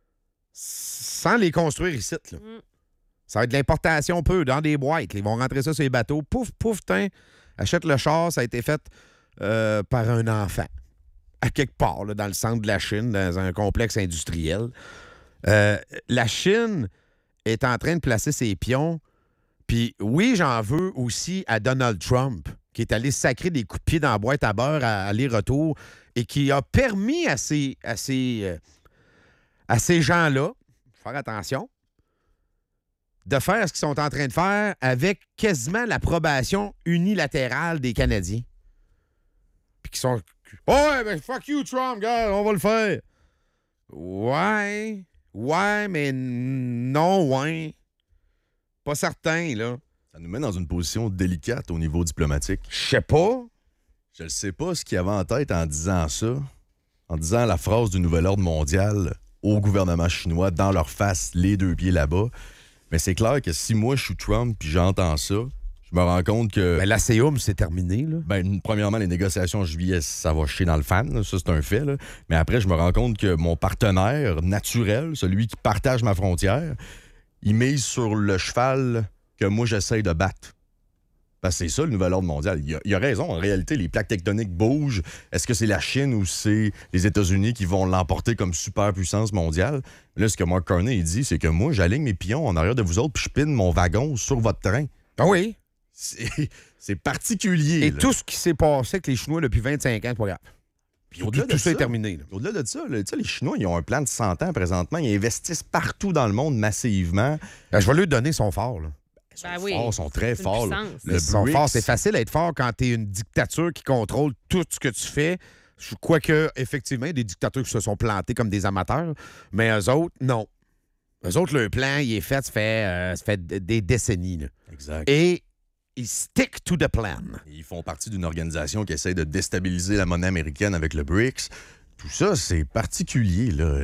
sans les construire ici. Là. Mm. Ça va être de l'importation peu, dans des boîtes. Ils vont rentrer ça sur les bateaux. Pouf, pouf, tiens, achète le char. Ça a été fait euh, par un enfant. À quelque part, là, dans le centre de la Chine, dans un complexe industriel. Euh, la Chine est en train de placer ses pions. Puis oui, j'en veux aussi à Donald Trump, qui est allé sacrer des coups de pied dans la boîte à beurre à aller-retour et qui a permis à ces, à ces, euh, à ces gens-là, faire attention, de faire ce qu'ils sont en train de faire avec quasiment l'approbation unilatérale des Canadiens. Puis qui sont... Oh, ouais, ben fuck you, Trump, gars, on va le faire. Ouais, ouais, mais non, ouais. Pas certain, là. Ça nous met dans une position délicate au niveau diplomatique. Je sais pas. Je ne sais pas ce qu'il avait en tête en disant ça, en disant la phrase du nouvel ordre mondial au gouvernement chinois dans leur face, les deux pieds là-bas. Mais c'est clair que si moi, je suis Trump puis j'entends ça, je me rends compte que... Ben, l'A C E U M, c'est terminé, là. Ben, premièrement, les négociations en juillet, ça va chier dans le fan. Là. Ça, c'est un fait. Là. Mais après, je me rends compte que mon partenaire naturel, celui qui partage ma frontière, il mise sur le cheval que moi, j'essaye de battre. Parce que c'est ça, le nouvel ordre mondial. Il a, il a raison. En réalité, les plaques tectoniques bougent. Est-ce que c'est la Chine ou c'est les États-Unis qui vont l'emporter comme superpuissance mondiale? Là, ce que Mark Carney il dit, c'est que moi, j'aligne mes pions en arrière de vous autres puis je pine mon wagon sur votre train. Ah oui. C'est, c'est particulier. Et là. tout ce qui s'est passé avec les Chinois depuis vingt-cinq ans, c'est pas grave. Puis Tout, au-delà tout de ça est ça, terminé. là. Au-delà de ça, là, tu sais, les Chinois, ils ont un plan de cent ans présentement. Ils investissent partout dans le monde massivement. Ben, je vais lui donner son fort, là. Ils sont Ben oui. forts, ils sont très C'est une forts. là. puissance. Le Ils sont BRICS, forts. C'est facile d'être fort quand t'es une dictature qui contrôle tout ce que tu fais. Je- Quoique, effectivement, il y a des dictateurs qui se sont plantés comme des amateurs, mais eux autres, non. Eux autres, le plan, il est fait, ça fait, euh, ça fait d- des décennies. là. Exact. Et ils stick to the plan. Ils font partie d'une organisation qui essaie de déstabiliser la monnaie américaine avec le BRICS. Tout ça, c'est particulier, là.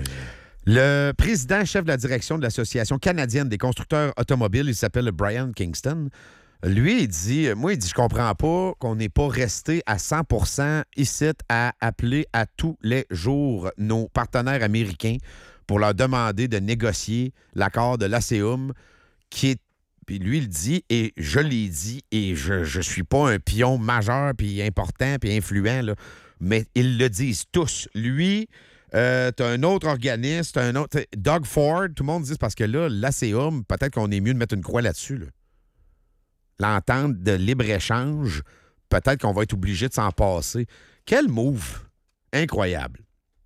Le président chef de la direction de l'Association canadienne des constructeurs automobiles, il s'appelle Brian Kingston. Lui, il dit, moi, il dit, je comprends pas qu'on n'ait pas resté à cent pour cent ici à appeler à tous les jours nos partenaires américains pour leur demander de négocier l'accord de l'A C E U M qui est. Puis lui, il dit, et je l'ai dit, et je je suis pas un pion majeur, puis important, puis influent, là, mais ils le disent tous. Lui, euh, t'as un autre organisme, t'as un autre... t'sais, Doug Ford, tout le monde dit, c'est parce que là, l'A C E U M, peut-être qu'on est mieux de mettre une croix là-dessus, là. l'entente de libre-échange, peut-être qu'on va être obligé de s'en passer. Quel move! Incroyable.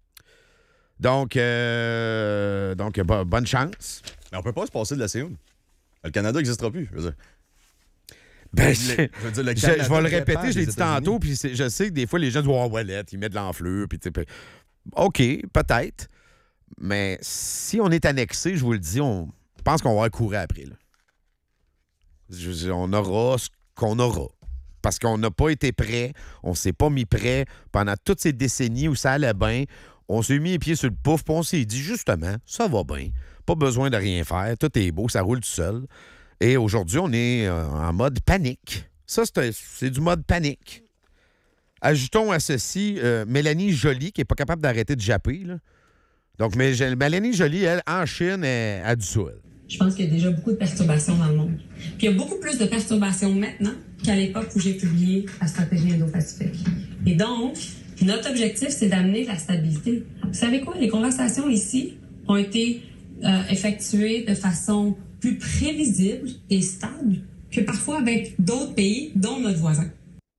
Donc, euh, donc bo- bonne chance. Mais on peut pas se passer de la C un. Le Canada n'existera plus. Je veux dire. Ben, Le- je, je veux dire, le je- Canada je vais le dépend répéter, je l'ai des dit tantôt, États-Unis. puis c'est- je sais que des fois, les gens disent « Oh, ouais, ils mettent de l'enflure. » Puis, tu sais, puis- OK, peut-être. Mais si on est annexé, je vous le dis, on pense qu'on va courir après. Là. Je veux dire, on aura ce qu'on aura. Parce qu'on n'a pas été prêt, on s'est pas mis prêt pendant toutes ces décennies où ça allait bien. On s'est mis les pieds sur le pouf, puis on s'est dit justement, ça va bien. Pas besoin de rien faire, tout est beau, ça roule tout seul. Et aujourd'hui, on est euh, en mode panique. Ça, c'est, un- c'est du mode panique. Ajoutons à ceci euh, Mélanie Joly, qui n'est pas capable d'arrêter de japper. Là. Donc, mais, Mélanie Joly, elle, en Chine, elle a du sol. Je pense qu'il y a déjà beaucoup de perturbations dans le monde. Puis il y a beaucoup plus de perturbations maintenant qu'à l'époque où j'ai publié la stratégie Indo-Pacifique. Et donc, notre objectif, c'est d'amener de la stabilité. Vous savez quoi? Les conversations ici ont été euh, effectuées de façon plus prévisible et stable que parfois avec d'autres pays, dont notre voisin.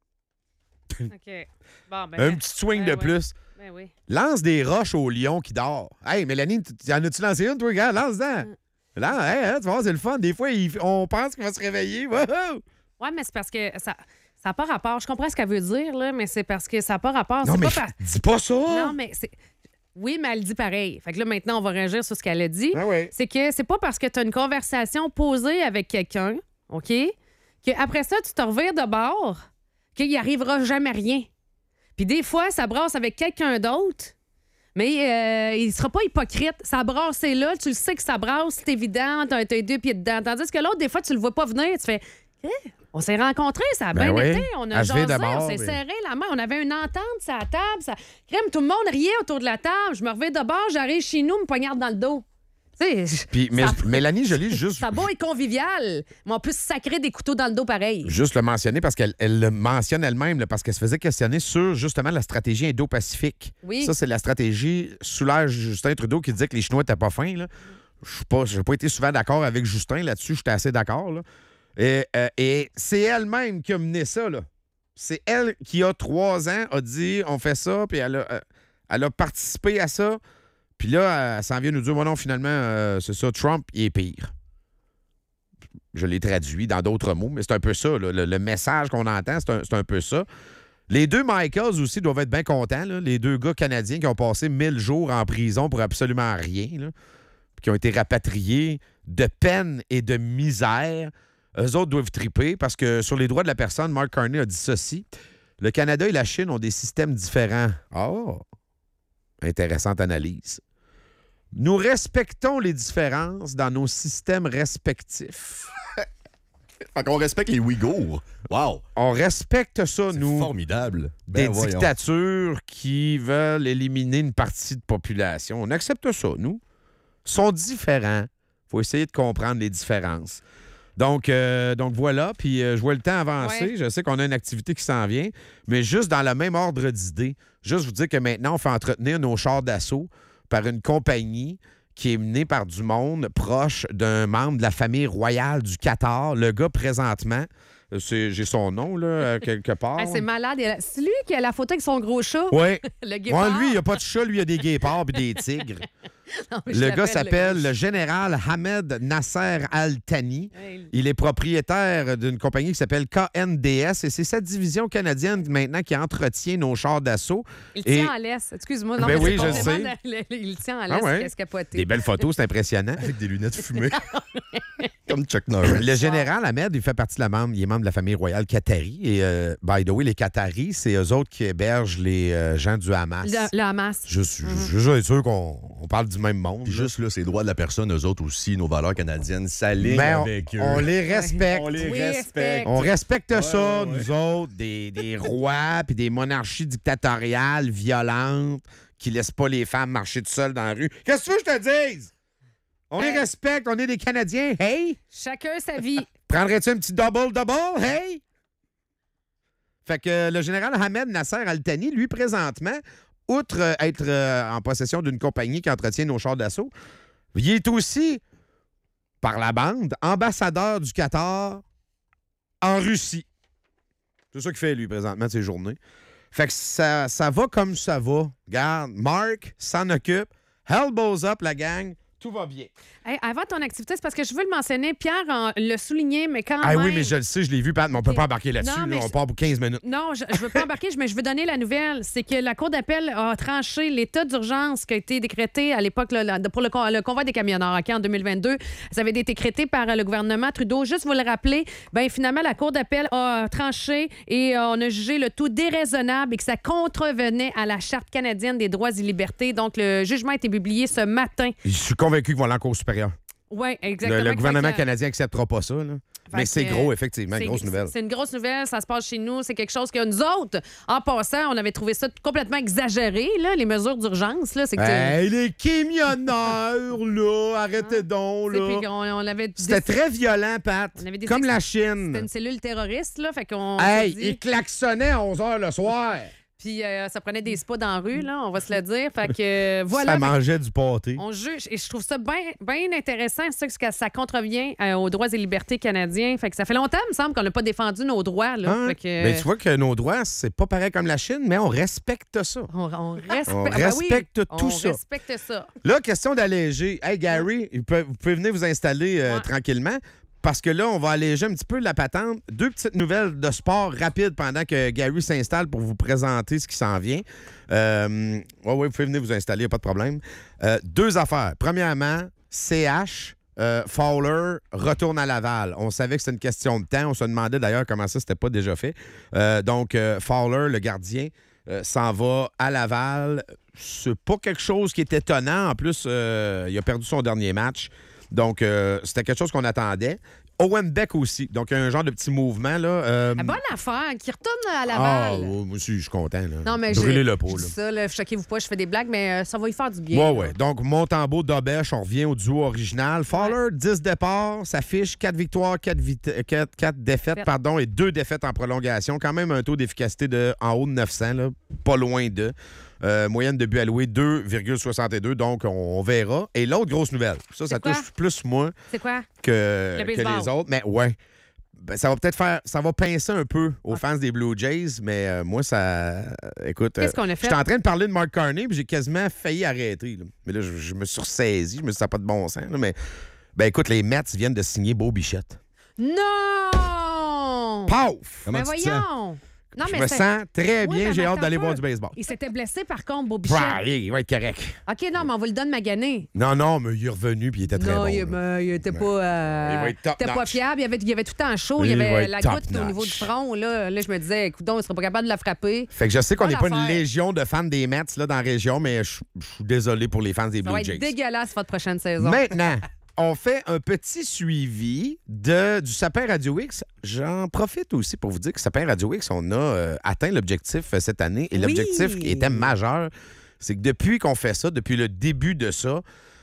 OK. Bon, ben, Un petit swing ben de ouais. plus. Ben oui. Lance des roches au lion qui dort. Hey, Mélanie, tu- en as-tu lancé une, toi, gars? Lance-en. Là, hey, hein, tu vas voir, c'est le fun. Des fois, il- on pense qu'il va se réveiller. Wouhou! Ouais, mais c'est parce que ça ça n'a pas rapport. Je comprends ce qu'elle veut dire, là, mais c'est parce que ça n'a pas rapport. Non, C'est mais pas par- dis pas ça! Non, mais c'est. Oui, mais elle dit pareil. Fait que là, maintenant, on va réagir sur ce qu'elle a dit. Ah oui. C'est que c'est pas parce que tu as une conversation posée avec quelqu'un, OK, qu'après ça, tu te revires de bord, qu'il n'y arrivera jamais rien. Puis des fois, ça brasse avec quelqu'un d'autre, mais euh, il sera pas hypocrite. Ça brasse là, tu le sais que ça brasse, c'est évident, t'as t'as les deux pieds dedans. Tandis que l'autre, des fois, tu le vois pas venir, tu fais Eh, on s'est rencontrés, ça a Ben bien oui. été, on a Elle se vire jasé, d'abord, on s'est mais- serré la main, on avait une entente sur la table, ça crème, tout le monde riait autour de la table, je me revais de bord, j'arrive chez nous, me poignarde dans le dos. Tu sais, Puis mais- ça- Mélanie Joly, juste, ça beau et convivial, mais on peut se sacrer des couteaux dans le dos pareil. juste le mentionner parce qu'elle elle le mentionne elle-même, là, parce qu'elle se faisait questionner sur justement la stratégie Indo-Pacifique. Oui. Ça, c'est la stratégie sous l'âge de Justin Trudeau qui disait que les Chinois n'étaient pas fins. là. Je n'ai pas été souvent d'accord avec Justin là-dessus, j'étais assez d'accord. Là. Et, euh, et c'est elle-même qui a mené ça. Là. C'est elle qui, a trois ans, a dit on fait ça, puis elle a, euh, elle a participé à ça. Puis là, elle s'en vient nous dire, moi non, finalement, euh, c'est ça, Trump, il est pire. Je l'ai traduit dans d'autres mots, mais c'est un peu ça. là. Le, le message qu'on entend, c'est un, c'est un peu ça. Les deux Michaels aussi doivent être bien contents. là. Les deux gars canadiens qui ont passé mille jours en prison pour absolument rien, là, puis qui ont été rapatriés de peine et de misère. Eux autres doivent triper parce que sur les droits de la personne, Mark Carney a dit ceci. Le Canada et la Chine ont des systèmes différents. Oh! Intéressante analyse. Nous respectons les différences dans nos systèmes respectifs. Fait qu'on respecte les Ouïghours. Wow! On respecte ça, C'est nous, formidable. des Ben voyons. dictatures qui veulent éliminer une partie de population. On accepte ça, nous. Ils sont différents. Il faut essayer de comprendre les différences. Donc, euh, donc voilà, puis euh, je vois le temps avancer. Ouais. Je sais qu'on a une activité qui s'en vient, mais juste dans le même ordre d'idée, juste vous dire que maintenant, on fait entretenir nos chars d'assaut par une compagnie qui est menée par du monde proche d'un membre de la famille royale du Qatar. Le gars, présentement, euh, c'est- j'ai son nom, là, euh, quelque part. Ah, c'est malade. Il a- C'est lui qui a la photo avec son gros chat. Oui. Le guépard. Ouais, lui, il n'y a pas de chat, lui, il y a des guépards et des tigres. Non, mais je Le gars l'appelle s'appelle gros le chat. général Ahmed Nasser Al-Thani. Hey, Il est propriétaire d'une compagnie qui s'appelle K N D S et c'est sa division canadienne maintenant qui entretient nos chars d'assaut. Il Et- tient en laisse. Excuse-moi. Non, Ben mais oui, c'est je carrément sais. dans- le- Il tient en Ah laisse. ouais? Qu'est-ce capoté. Des belles photos, c'est impressionnant. Avec des lunettes fumées. Comme Chuck Norris. Le général Ahmed, il fait partie de la membre, il est membre de la famille royale qatari. Et, euh, by the way, les Qataris, c'est eux autres qui hébergent les euh, gens du Hamas. Le, le Hamas. Je suis je suis sûr qu'on on parle du même monde. Puis là. juste là, ces droits de la personne, eux autres aussi, nos valeurs canadiennes s'alignent Mais on, avec eux. on les respecte. On les Oui, respecte. On respecte ça, ouais. nous autres, des, des rois puis des monarchies dictatoriales violentes qui laissent pas les femmes marcher toutes seules dans la rue. Qu'est-ce que tu veux que je te dise? On les Hey. respecte, on est des Canadiens. Hey! Chacun sa vie. Prendrais-tu un petit double-double? Hey! Fait que euh, le général Ahmed Nasser Al-Thani, lui, présentement, outre euh, être euh, en possession d'une compagnie qui entretient nos chars d'assaut, il est aussi, par la bande, ambassadeur du Qatar en Russie. C'est ça qu'il fait, lui, présentement, de ses journées. Fait que ça, ça va comme ça va. Regarde, Marc s'en occupe. Elbows up, la gang. Tout va bien. Hey, avant ton activité, c'est parce que je veux le mentionner. Pierre en- l'a souligné, mais quand Ah même... oui, mais je le sais, je l'ai vu, Pat, mais on peut pas embarquer là-dessus. Non, là. mais On je- part pour quinze minutes. Non, je ne veux pas embarquer, mais je veux donner la nouvelle. C'est que la Cour d'appel a tranché l'état d'urgence qui a été décrété à l'époque là, là, pour le, con- le convoi des camionneurs OK, en deux mille vingt-deux. Ça avait été décrété par le gouvernement Trudeau. Juste vous le rappeler, ben finalement, la Cour d'appel a tranché et euh, on a jugé le tout déraisonnable et que ça contrevenait à la Charte canadienne des droits et libertés. Donc, le jugement a été publié ce matin. Je suis convaincu qu'ils vont aller en Cour supérieure. Oui, Le, exactement. le gouvernement Fait que- canadien n'acceptera pas ça. Là. Mais que, c'est gros, effectivement, c'est- grosse nouvelle. C'est une grosse nouvelle, ça se passe chez nous. C'est quelque chose que nous autres, en passant, on avait trouvé ça complètement exagéré, là, les mesures d'urgence. Là, c'est que Hey, les camionneurs, là, arrêtez donc, c'est- puis là. on, on avait C'était décidé- très violent, Pat. on avait décidé Comme que la C'était Chine. une cellule terroriste, là, fait qu'on Hey, s'est dit- il klaxonnait à onze heures le soir. Puis euh, ça prenait des spas dans la rue, là, on va se le dire. Fait que euh, voilà. Ça Fait que mangeait du pâté. on juge. Et je trouve ça bien bien intéressant, ça, que ça contrevient euh, aux droits et libertés canadiens. Fait que ça fait longtemps, il me semble, qu'on n'a pas défendu nos droits. Là. Hein? Fait que, Ben, tu vois que nos droits, c'est pas pareil comme la Chine, mais on respecte ça. on, on respecte, On ah ben oui, respecte tout on ça. respecte ça. Là, question d'alléger. Hey, Gary, vous pouvez, vous pouvez venir vous installer euh, Ouais. tranquillement. Parce que là, on va alléger un petit peu la patente. Deux petites nouvelles de sport rapides pendant que Gary s'installe pour vous présenter ce qui s'en vient. Euh, oui, oui, vous pouvez venir vous installer, pas de problème. Euh, deux affaires. Premièrement, C H, euh, Fowler, retourne à Laval. On savait que c'était une question de temps. On se demandait d'ailleurs comment ça, c'était pas déjà fait. Euh, donc, euh, Fowler, le gardien, euh, s'en va à Laval. C'est pas quelque chose qui est étonnant. En plus, euh, il a perdu son dernier match. Donc, euh, c'était quelque chose qu'on attendait. Owen Beck aussi. Donc, un genre de petit mouvement. Là, euh... La bonne affaire, qui retourne à Ah, Laval. ouais, moi aussi, je suis content. Là. Non, mais Brûlez j'ai- le je pot. dis Là. ça, là, choquez-vous pas, je fais des blagues, mais euh, ça va y faire du bien. Ouais, là. ouais. Donc, Montembeau, Dobèche, on revient au duo original. Fowler, dix départs, s'affiche quatre victoires, quatre, défaites, Fait. pardon, et deux défaites en prolongation. Quand même un taux d'efficacité de en haut de neuf cents, là, pas loin de. Euh, moyenne de but alloué, deux virgule soixante-deux. Donc, on, on verra. Et l'autre grosse nouvelle, ça, ça C'est quoi? touche plus moi C'est quoi? que, Le que baseball. les autres. Mais ouais. Ben, ça va peut-être faire. Ça va pincer un peu aux fans des Blue Jays, mais euh, moi, ça. Écoute. Qu'est-ce qu'on a fait? J'étais en train de parler de Mark Carney, puis j'ai quasiment failli arrêter. Là. Mais là, je, je me suis ressaisi. Je me suis dit, ça n'a pas de bon sens. Là, mais. Ben écoute, les Mets viennent de signer Beau Bichette. Non! Paf! Comment Mais tu te sens? voyons! Non, Je mais me c'est- sens très Oui, bien. mais J'ai attends hâte d'aller un voir peu. du baseball. Il s'était blessé, par contre, Beau Bichette. Bah, il va être correct. OK, non, mais on vous le donne magané. Non, non, mais il est revenu, puis il était très non, bon. il, là. ben, il était pas, euh, Il va être top il était pas notch. fiable. Il avait, il avait tout le temps chaud. Il, Il y va avait être la top goutte au niveau du notch. front. Là, là je me disais, écoute, on serait pas capable de la frapper. Fait que je sais qu'on Bonne n'est pas une affaire. légion de fans des Mets là, dans la région, mais je je suis désolé pour les fans des Ça Blue va être Jays. dégueulasse votre prochaine saison. Maintenant, on fait un petit suivi de, du Sapin Radio X. J'en profite aussi pour vous dire que Sapin Radio X, on a euh, atteint l'objectif euh, cette année. Et Oui. l'objectif qui était majeur, c'est que depuis qu'on fait ça, depuis le début de ça,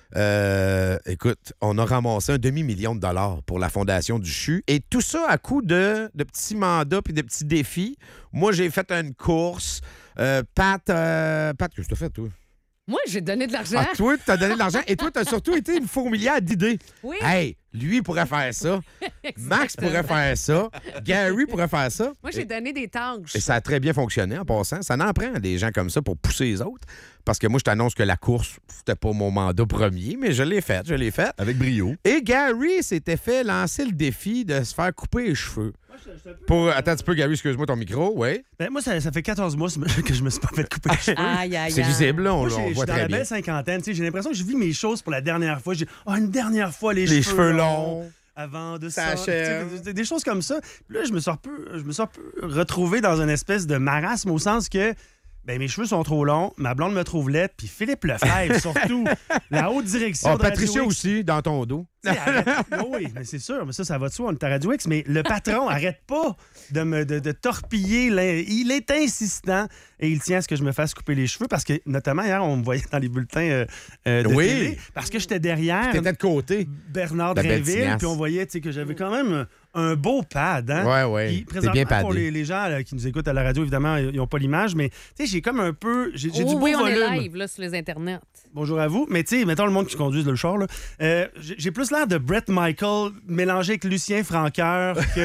euh, écoute, on a ramassé un demi-million de dollars pour la Fondation du C H U. Et tout ça à coup de, de petits mandats puis de petits défis. Moi, j'ai fait une course. Euh, Pat, euh, Pat, qu'est-ce que tu as fait, toi? Moi, j'ai donné de l'argent. Ah, toi, tu as donné de l'argent et toi, tu as surtout été une fourmilière d'idées. Oui. Hey, lui pourrait faire ça. Max pourrait faire ça. Gary pourrait faire ça. Moi, j'ai donné des tâches. Et ça a très bien fonctionné en passant. Ça en prend des gens comme ça pour pousser les autres. Parce que moi, je t'annonce que la course, c'était pas mon mandat premier, mais je l'ai faite, je l'ai faite. Avec brio. Et Gary s'était fait lancer le défi de se faire couper les cheveux. Pour... Attends un petit peu, Gary, excuse-moi ton micro, oui. Ben, moi, ça, ça fait quatorze mois que je me suis pas fait couper les cheveux. Aïe, aïe, C'est aïe. visible, là, on, Moi, on j'ai- je le suis voit dans très la bien. belle cinquantaine. tu sais, J'ai l'impression que je vis mes choses pour la dernière fois. J'ai oh, une dernière fois les, Les cheveux, cheveux longs. Avant de Ça ça. achève. Tu sais, Des, des choses comme ça. Puis là, je me suis un peu, je me suis un peu retrouvé dans une espèce de marasme au sens que ben, mes cheveux sont trop longs, ma blonde me trouve laide, puis Philippe Lefebvre, surtout, la haute direction Ah, de Patricia Radio X. aussi, dans ton dos. Tu sais, arrête- Oh oui, mais c'est sûr, mais ça, ça va de soi, on est à Radio X, mais le patron arrête pas de me de, de torpiller. l'in- Il est insistant et il tient à ce que je me fasse couper les cheveux parce que, notamment, hier, on me voyait dans les bulletins euh, euh, de Oui. télé parce que j'étais derrière T'étais de côté. Bernard La belle Drinville, tignasse. puis on voyait tu sais, que j'avais quand même un beau pad. Hein? Ouais, ouais. Puis, T'es présentement, bien padé. pour les, les gens là, qui nous écoutent à la radio, évidemment, ils n'ont pas l'image, mais tu sais, j'ai comme un peu. J'ai j'ai Oh, du beau oui, on volume. est live là, sur les internets. Bonjour à vous. Mais tu sais, mettons le monde qui conduise le char, là. Euh, j'ai j'ai plus l'air de Brett Michael mélangé avec Lucien Francoeur que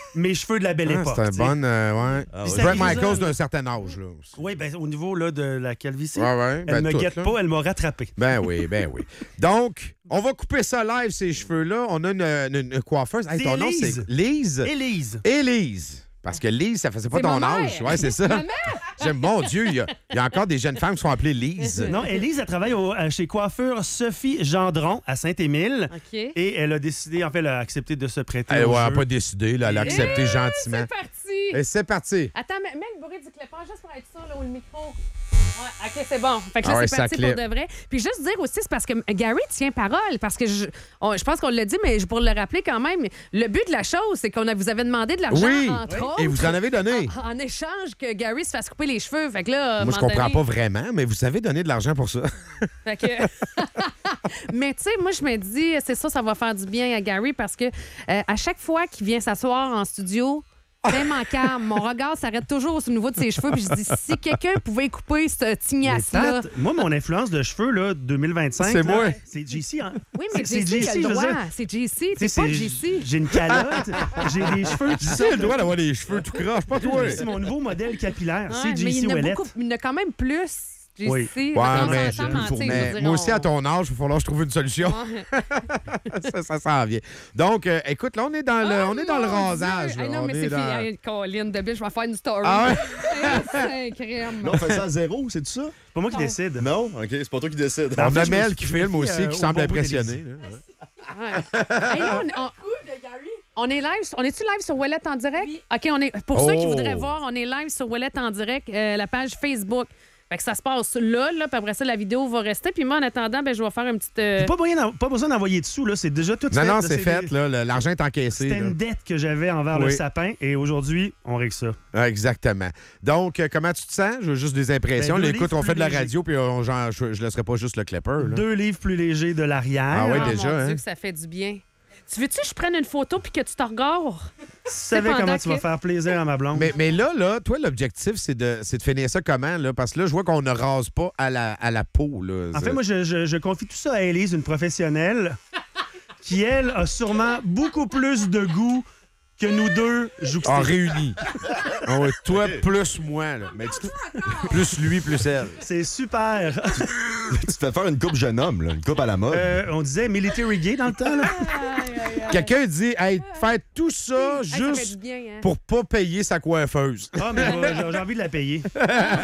mes cheveux de la belle Ah, époque. c'est un tu sais. bon... euh, ouais. Ah Puis ouais. ça Bret grisonne. Michaels d'un certain âge, là. aussi. Oui, ben, au niveau là, de la calvitie, Ouais, ouais, ben, elle me tout, guette là. pas, elle m'a rattrapé. Ben oui, ben oui. Donc, on va couper ça live, ces cheveux-là. On a une, une- une coiffeuse. Hey, C'est ton nom, Élise. c'est Lise? Élise. Élise. Parce que Lise, ça faisait pas C'est ton ma âge. mère. Ouais, c'est ça. J'aime, mon Dieu, il y, a, il y a encore des jeunes femmes qui sont appelées Lise. Non, Élise, elle travaille au- euh, chez coiffeur Sophie Gendron à Saint-Émile. OK. Et elle a décidé, en fait, elle a accepté de se prêter Elle au n'a jeu. pas décidé, là, elle a accepté Eh, gentiment. C'est parti. Et c'est parti. Attends, mets, mets le bruit du clipper juste pour être sûr, là, où le micro. Ouais, OK, c'est bon. Fait que là, Ah ouais, c'est ça parti clip. pour de vrai. Puis juste dire aussi, c'est parce que Gary tient parole. Parce que je, on- je pense qu'on l'a dit, mais pour le rappeler quand même, le but de la chose, c'est qu'on a, vous avez demandé de l'argent, Oui, entre autres. et vous en avez donné. En, en échange que Gary se fasse couper les cheveux. Fait que là, à un Moi, je moment comprends donné- pas vraiment, mais vous avez donné de l'argent pour ça. Fait que... Mais tu sais, moi, je me dis, c'est ça, ça va faire du bien à Gary parce que euh, à chaque fois qu'il vient s'asseoir en studio, très manquable, mon regard s'arrête toujours au niveau de ses cheveux. Puis je dis, si quelqu'un pouvait couper ce Mais tignasse-là. Pat, moi, mon influence de cheveux, là, deux mille vingt-cinq, C'est là, moi. C'est J C, hein? Oui, mais C'est- J c'est C, il a J C, le je veux droit. dire. C'est J C, Tu sais, c'est pas c'est- J C. J'ai une calotte, j'ai des cheveux qui Tu sais, sortent. le droit d'avoir les cheveux tout croche, pas toi. C'est mon nouveau modèle capillaire. Ouais, c'est mais J C il y en a Ouellette. beaucoup, il y en a quand même plus. J C. Oui. Fait Ouais, qu'on mais, s'entend, mais tu sais, je veux dire, moi aussi, on- à ton âge, il va falloir que je trouve une solution. Ouais. ça, ça s'en vient. Donc, euh, écoute, là, on est dans le, Oh, on est dans le mon rasage. Dieu! là. Hey, non, On mais est c'est dans- fini. Hey, Colline de biche, je vais faire une story. Ah Hey, c'est crème. Là, on fait ça à zéro, c'est tout ça? C'est pas moi qui décide. Non? OK, c'est pas toi qui décide. Ben, en On fait, a je me Mel suis qui filme pris, aussi, euh, qui au semble bon bout des impressionné. listes. là. Ouais. Hey, là, on, on- on est live. On est-tu live sur Ouellette en direct? OK, on est. Pour ceux qui Oh. voudraient voir, on est live sur Ouellette en direct, euh, la page Facebook. Fait que ça se passe là, là, puis après ça, la vidéo va rester. Puis moi, en attendant, ben, je vais faire une petite. euh, Pas, moyen d'en- pas besoin d'envoyer dessous, là. C'est déjà tout Non, fait. non, là. c'est fait. des- là. Le- L'argent est encaissé. C'était là. une dette que j'avais envers le Oui. sapin et aujourd'hui, on règle ça. Ah, exactement. Donc, euh, comment tu te sens? Je veux juste des impressions. Ben, deux Là, écoute, livres on fait de la plus radio, puis on, genre, je ne laisserai pas juste le clipper. là. Deux livres plus légers de l'arrière. Ah ouais, oh, déjà, mon hein? Dieu, que ça fait du bien. Tu veux-tu que je prenne une photo puis que tu te regardes? Tu savais pendant comment tu vas que- faire plaisir à ma blonde. Mais, mais là, là, toi, l'objectif, c'est de, c'est de finir ça comment? Là? Parce que là, je vois qu'on ne rase pas à la, à la peau. Là. En fait, moi, je, je- je confie tout ça à Élise, une professionnelle, qui, elle, a sûrement beaucoup plus de goût que nous deux jouxtés. En réunis. Ah ouais, toi plus moi. Là. Mais tu- plus lui, plus elle. C'est super. Tu te fais faire une coupe jeune homme, là, une coupe à la mode. Euh, on disait military gay dans le temps, là. Quelqu'un dit, hey, faire tout ça Hey, ça fait du juste bien, hein? pour pas payer sa coiffeuse. Ah, mais euh, j'ai- j'ai envie de la payer. Si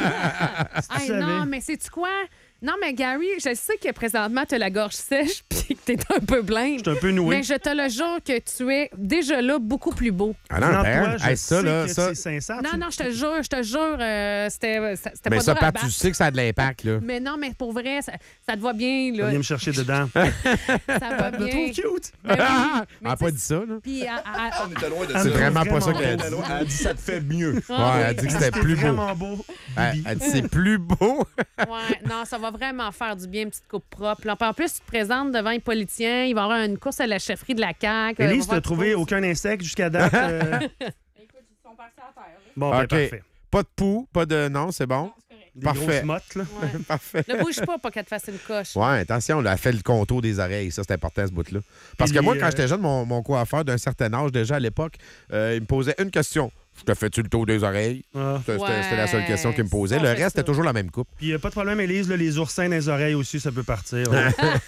tu Hey, savais. non, mais sais-tu quoi? Non, mais Gary, je sais que présentement, tu as la gorge sèche puis que tu es un peu blinde. Je suis un peu noué. Mais je te le jure que tu es déjà là beaucoup plus beau. Ah non, Non, père. toi, je Hey, ça, sais là, que ça. c'est sincère. Non, tu- non, je te jure, je te jure, euh, c'était ça- c'était Mais pas ça, dur à Pat, tu battre. sais que ça a de l'impact, là. Mais non, mais pour vrai, ça, ça te va bien, Tu là. viens me chercher dedans. Ça va Je me bien. trouve cute. Ben oui. Mais Elle a tu pas sais, dit ça, là. Puis, à- à- On était loin de Ah, ça. C'est non, vraiment pas ça vraiment qu'elle a Elle dit. a dit ça te fait mieux. Ah Ouais, oui. elle a dit que c'était C'était plus beau. vraiment beau. Elle, Bibi. elle dit c'est plus beau. Ouais, non, ça va vraiment faire du bien, une petite coupe propre. Là, puis en plus, tu te présentes devant les politiciens, il va y avoir une course à la chefferie de la C A Q. euh, Élise, on va t'as faire trouvé tout ça. aucun insecte jusqu'à date? euh? Bon, ben, OK. parfait. Pas de poux, pas de. Non, c'est bon. Des Parfait. grosses mottes, là. Ouais. Parfait. Ne bouge pas, pas qu'elle te fasse une coche. Ouais, attention, là, elle fait le contour des oreilles. Ça, c'est important, ce bout-là. Parce Puis que moi, les, quand euh, j'étais jeune, mon, mon coiffeur d'un certain âge, déjà à l'époque, euh, il me posait une question. Je te fais-tu le tour des oreilles? Ah. C'était Ouais. c'était la seule question qu'il me posait. Ça, Le c'est reste, ça. c'était toujours la même coupe. Puis euh, pas de problème, Élise, là, les oursins dans les oreilles aussi, ça peut partir. là.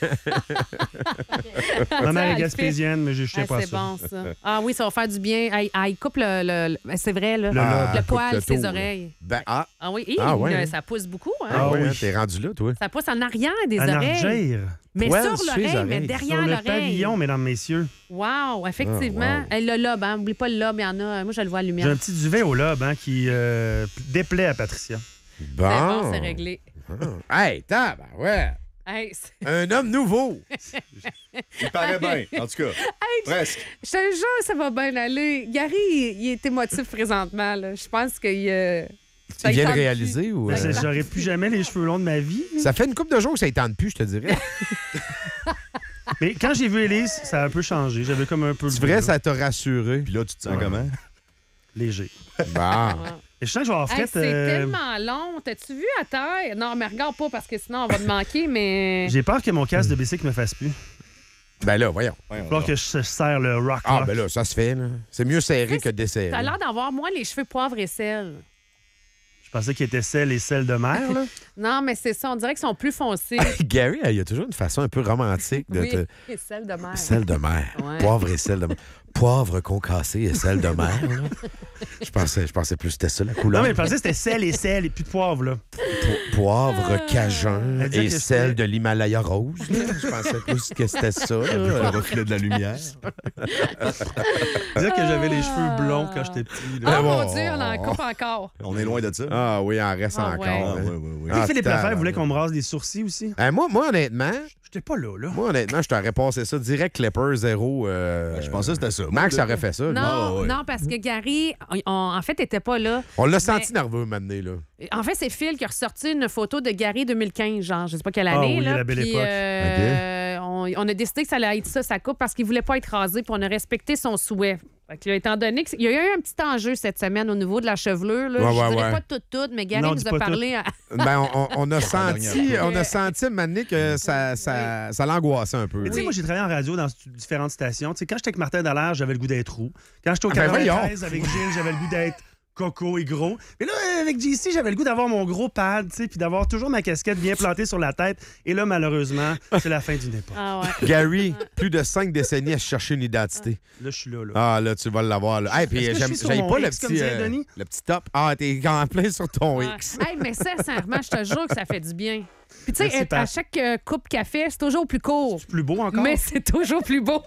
Ma mère est elle gaspésienne, mais je ne Ah, pas c'est ça. bon, ça. Ah oui, ça va faire du bien. Elle, elle coupe le. le- le- ben, c'est vrai, là. Le Le, lobe. Ah, poil, coupe le ses tour, là. oreilles. Ben, ah, Ah oui, hi, Ah ouais, euh, hein. ça pousse beaucoup, hein? ah, Ah ouais, oui. hein, t'es rendu là, toi. Ça pousse en arrière des En oreilles. argère. Mais Poil sur sur les l'oreille, mais oreilles. derrière Sur le l'oreille. pavillon, mesdames, messieurs. Wow, effectivement. Ah, wow. Elle, le lobe, hein? Oublie pas le lobe, il y en a. Moi, je le vois à la J'ai lumière. un petit duvet au lobe hein, qui euh, déplaît à Patricia. Bon. C'est bon, c'est réglé. Ah. Hey, tab, ouais. Hey, c'est- Un homme nouveau. Il paraît bien, en tout cas. Presque. je te jure, ça va bien aller. Gary, il, il est émotif présentement. Là. Je pense qu'il. Euh, ça Tu viens de y tente plus. réaliser ou. Ben, euh, c'est- J'aurais plus jamais les cheveux longs de ma vie. Ça fait une couple de jours que ça ne tente plus, je te dirais. Mais quand j'ai vu Élise, ça a un peu changé. J'avais comme un peu le C'est goût, vrai, là. ça t'a rassuré. Puis là, tu te sens Ouais. comment? Léger. Bon. Et je sens que je vais avoir Hey, fait... c'est euh, tellement long. T'as-tu vu à terre? Non, mais regarde pas parce que sinon on va te manquer, mais. J'ai peur que mon casque de bicycle me fasse plus. Ben là, voyons. Il va falloir que je serre le rock. Ah, rock. ben là, ça se fait, là. C'est mieux serré que desserré. T'as l'air d'avoir moins les cheveux poivre et sel. Je pensais qu'il était sel et sel de mer, là. Non, mais c'est ça. On dirait qu'ils sont plus foncés. Gary, il y a toujours une façon un peu romantique de Oui, te... et sel de mer. Sel de mer. Ouais. Poivre et sel de mer. Poivre concassé et sel de mer. là. Je pensais, je pensais plus que c'était ça, la couleur. Non, mais je pensais que c'était sel et sel et puis de poivre, là. Po- poivre cajun Elle disait et que sel c'était- de l'Himalaya rose. là. Je pensais plus que c'était ça. là. Le reflet de la lumière. Dire que j'avais les cheveux blonds quand j'étais petit. Là. Oh bon. mon Dieu, on en coupe encore. On est loin de ça. Ah oui, il en reste Ah, encore. ouais. Ah, hein. oui, oui, oui. Tu sais, Ah, Philippe tabarnak. Lafayette voulait qu'on me rase les sourcils aussi. Euh, moi, moi, honnêtement, J'étais pas là, là. moi, honnêtement, je t'aurais passé ça direct Clipper zéro. euh, Je pensais que c'était ça. Max Moi, aurait fait ça. lui. Non, Ah, ouais. non, parce que Gary, on- on- en fait, n'était pas là. On l'a Mais- senti nerveux maintenant, là. En fait, c'est Phil qui a ressorti une photo de Gary deux mille quinze, genre, je sais pas quelle Ah année. oui, là, la belle puis, époque. euh, on, on a décidé que ça allait être ça, sa coupe, parce qu'il voulait pas être rasé, puis on a respecté son souhait. Fait que là, étant donné qu'il y a eu un petit enjeu cette semaine au niveau de la chevelure, là, Ouais, je ouais, dirais ouais. pas tout, tout, mais Gary Non, nous dis a pas parlé. à- Ben, on, on- on a senti, dernière on a senti maintenant que ça, ça, ça l'angoissait un peu. Mais tu sais, Oui. moi, j'ai travaillé en radio dans st- différentes stations. Tu sais, quand j'étais avec Martin Dallaire, j'avais le goût d'être roux. Quand j'étais au Ah ben voyons. quatre-vingt-treize avec Gilles, j'avais le goût d'être coco et gros. Mais là, avec J C, j'avais le goût d'avoir mon gros pad, tu sais, puis d'avoir toujours ma casquette bien plantée sur la tête. Et là, malheureusement, c'est la fin d'une époque. Ah ouais. Gary, plus de cinq décennies à chercher une identité. Là, je suis là, là. Ah, là, tu vas l'avoir. Là. Hey, puis Est-ce que je j'aime suis sur j'aime mon pas le X, comme petit, dirait euh, Denis? le petit top. Ah, t'es en plein sur ton Ouais. X. Hey, mais sincèrement, je te jure que ça fait du bien. Puis tu sais, Merci, être- à Pat. chaque euh, coupe café, c'est toujours plus court. Plus beau encore? Mais c'est toujours plus beau.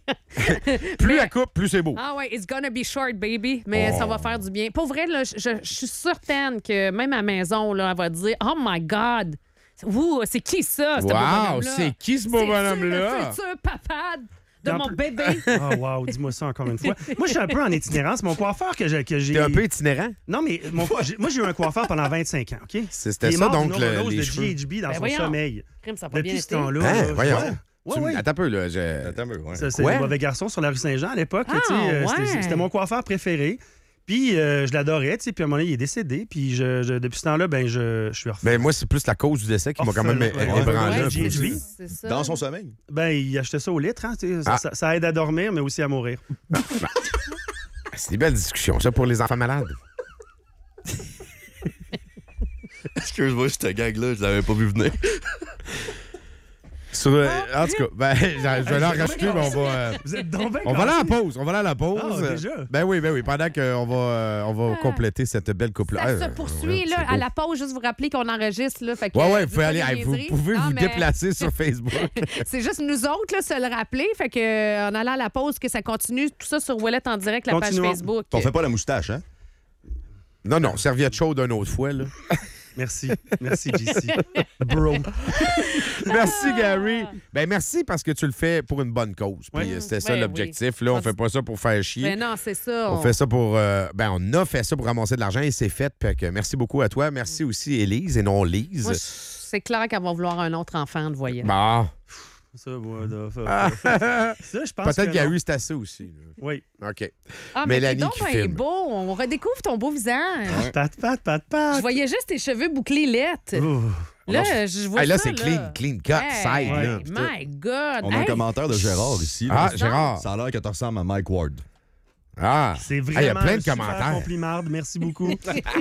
Plus Mais- la coupe, plus c'est beau. Ah ouais, it's gonna be short, baby. Mais ça va faire du bien. Pour vrai, là, je, je- je suis certaine que même à la maison, là, elle va dire Oh my God! Ouh, c'est qui ça, ce beau Wow, bonhomme-là? c'est qui ce beau C'est-tu bonhomme-là? le futur papa de En mon plus- bébé. Ah, wow, dis-moi ça encore une fois. Moi, je suis un peu en itinérance. Mon coiffeur que j'ai. que j'ai- T'es un peu itinérant? Non, mais mon- j'ai- moi, j'ai eu un coiffeur pendant vingt-cinq ans, OK? C'était Il est ça, mort donc, d'une le- overdose les de cheveux. G H B dans Ben son voyons. sommeil. Crime, ça a pas bien Depuis ce été. temps-là. Hein, là, voyons. ouais. Ouais, Tu- ouais. Attends un peu, là. je- Attends un peu, ouais. Ça, c'est Quoi? le mauvais garçon sur la rue Saint-Jean à l'époque. là, tu sais, Ah, euh, c'était- ouais. C'était mon coiffeur préféré. Puis euh, je l'adorais, tu sais. Puis à un moment donné, il est décédé. Puis je, je- depuis ce temps-là, ben je, je suis refait. Ben, moi, c'est plus la cause du décès qui m'a quand même Orphelin, é- ouais. ébranlé Ouais, un G peu. H B. C'est ça. Dans son sommeil. Ben, il achetait ça au litre. Hein, tu sais, ça, Ah. ça- ça aide à dormir, mais aussi à mourir. C'est des belles discussions, ça, pour les enfants malades. Excuse-moi, cette gag-là, je l'avais pas vu venir. Sur, euh, en tout cas, ben, je je vais l'en rajouter, mais on va. euh, Vous êtes donc bien On va aller à la classés. pause. On va aller à la pause. Ah, déjà? Ben oui, ben oui. Pendant qu'on va, euh, on va compléter cette belle couple-là. Ça se Ah, poursuit ouais, là, c'est beau. à la pause, juste vous rappeler qu'on enregistre. Là, fait que, Ouais, euh, ouais, je vous veux pouvez pas aller. des hey, vous niaiseries. pouvez Non, vous mais déplacer sur Facebook. C'est juste nous autres, là, se le rappeler. Fait que, euh, en allant à la pause, que ça continue. Tout ça sur Ouellet en direct, la Continuons. page Facebook. On fait pas la moustache, hein? Non, non, serviette chaude une autre fois, là. Merci. Merci, J C. Bro. Merci, Gary. Ben merci parce que tu le fais pour une bonne cause. Puis Ouais. euh, c'était ça Ben l'objectif. oui. Là, on fait pas ça pour faire chier. Mais non, c'est ça. On fait ça pour. euh, ben, on a fait ça pour ramasser de l'argent et c'est fait. Fait que merci beaucoup à toi. Merci aussi, Élise, et non Lise. Moi, je- c'est clair qu'elle va vouloir un autre enfant de voyage. Bon. Ça, ouais, da- fa- Ah. fa- ça, je pense Peut-être que Gary, non. c'est assez aussi. là. Oui. OK. Ah, mais Mélanie t'es donc qui bien filme. beau. On redécouvre ton beau visage. Pat, pat, pat, pat. Je voyais juste tes cheveux bouclés lettres. Ouh. Là, je vois Hey, là, ça, c'est clean, clean cut, Hey, side. là, puis tout. my God. On a un Hey, commentaire de Gérard ici. là. Ah, Gérard. Ça a l'air que tu ressembles à Mike Ward. Ah. C'est Hey, vraiment il y a plein un de super commentaires. compliment. Merci beaucoup.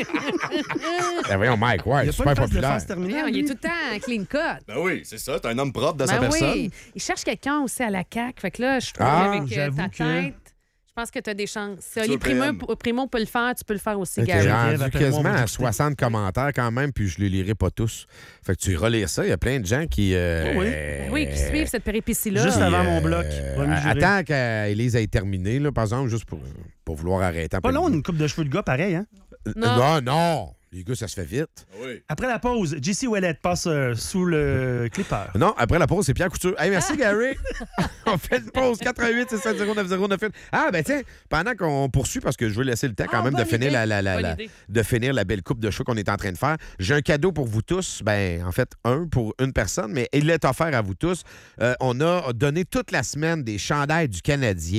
Ben voyons, Mike, ouais, Il n'y a super pas une face de populaire. face terminale. voyons, il est lui? tout le temps clean cut. Ben oui, c'est ça. T'es un homme propre dans sa Ben personne. oui. Il cherche quelqu'un aussi à la C A Q. Fait que là, je trouve Ah, qu'avec euh, j'avoue ta que- tête, je pense que tu as des chances. Si Sur Oli le P M. Primo, Primo peut le faire, tu peux le faire aussi, T'es Gary. Geneviève, rendu appelle-moi, quasiment on va à t'écouter. soixante commentaires quand même, puis je les lirai pas tous. Fait que tu iras lire ça. Il y a plein de gens qui. euh, Oh oui. Ben oui, qui suivent cette péripétie-là. Juste qui, avant euh, mon bloc. Va me jurer. Attends qu'Élise ait terminé, là, par exemple, juste pour, pour vouloir arrêter un Pas peu. long, une coupe de cheveux de gars, pareil, hein? Euh, Non. non, non. Les gars, ça se fait vite. Oui. Après la pause, J C Ouellet passe euh, sous le clipper. Non, après la pause, c'est Pierre Couture. Hey, merci, Gary. On fait une pause. quatre un huit, six sept zéro, neuf zéro neuf huit. Ah, ben tiens, pendant qu'on poursuit, parce que je veux laisser le temps quand Ah, même de bonne finir idée. la, la, la, Bonne la- idée. de finir la belle coupe de cheveux qu'on est en train de faire, j'ai un cadeau pour vous tous. Ben, en fait, un pour une personne, mais il est offert à vous tous. Euh, on a donné toute la semaine des chandails du Canadien.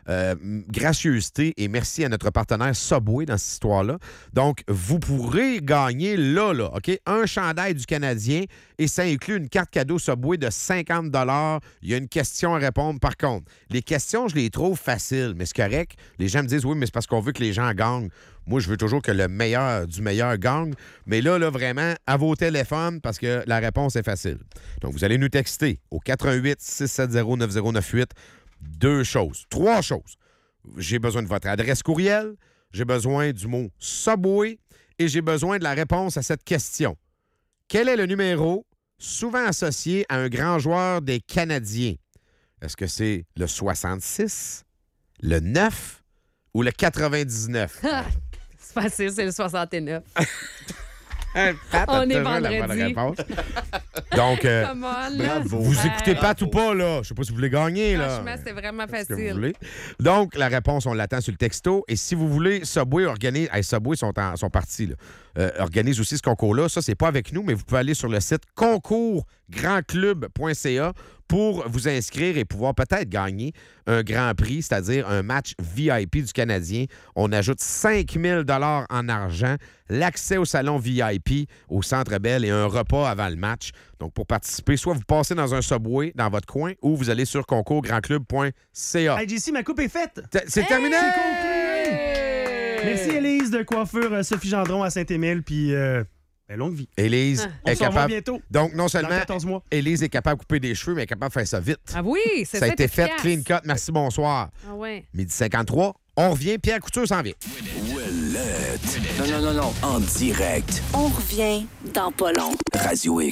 euh, gracieuseté et merci à notre partenaire Subway dans cette histoire-là. Donc, vous pourrez gagner là, là, OK? Un chandail du Canadien et ça inclut une carte cadeau Subway de cinquante dollars. Il y a une question à répondre. Par contre, les questions, je les trouve faciles, mais c'est correct. Les gens me disent, oui, mais c'est parce qu'on veut que les gens gagnent. Moi, je veux toujours que le meilleur du meilleur gagne. Mais là, là, vraiment, à vos téléphones, parce que la réponse est facile. Donc, vous allez nous texter au quatre un huit, six sept zéro, neuf zéro neuf huit. Deux choses. Trois choses. J'ai besoin de votre adresse courriel, j'ai besoin du mot Subway et j'ai besoin de la réponse à cette question. Quel est le numéro souvent associé à un grand joueur des Canadiens? Est-ce que c'est le soixante-six, le neuf ou le quatre-vingt-dix-neuf? C'est facile, c'est le soixante-neuf. Pat, On est la bonne vendredi. réponse. Donc, euh, Come on, là. vous Hey. écoutez Pat ou pas, là? Je sais pas si vous voulez gagner, là. Franchement, c'était vraiment Ce que vous facile. voulez. Donc, la réponse, on l'attend sur le texto. Et si vous voulez, Subway organise... Hey, Subway sont, en- sont partis, là. Euh, organise aussi ce concours-là. Ça, c'est pas avec nous, mais vous pouvez aller sur le site concours grand club point c a pour vous inscrire et pouvoir peut-être gagner un grand prix, c'est-à-dire un match V I P du Canadien. On ajoute cinq mille dollars en argent, l'accès au salon V I P au Centre Bell et un repas avant le match. Donc, pour participer, soit vous passez dans un Subway dans votre coin ou vous allez sur concours grand club point c a. Hey, J C, ma coupe est faite. T- C'est Hey! terminé! C'est conclu! Merci, Élise de coiffure euh, Sophie Gendron à Saint-Émile, puis euh, ben, longue vie. Élise On est se revoit capable. bientôt. Donc, non Dans seulement quatorze mois. Élise est capable de couper des cheveux, mais elle est capable de faire ça vite. Ah oui, c'est Ça a ça. été fait, efficace. clean cut. Merci, bonsoir. Ah ouais. Midi cinquante-trois, on revient. Pierre Couture s'en vient. Ouellette. Non, non, non, non. En direct. On revient dans pas long. Radio X.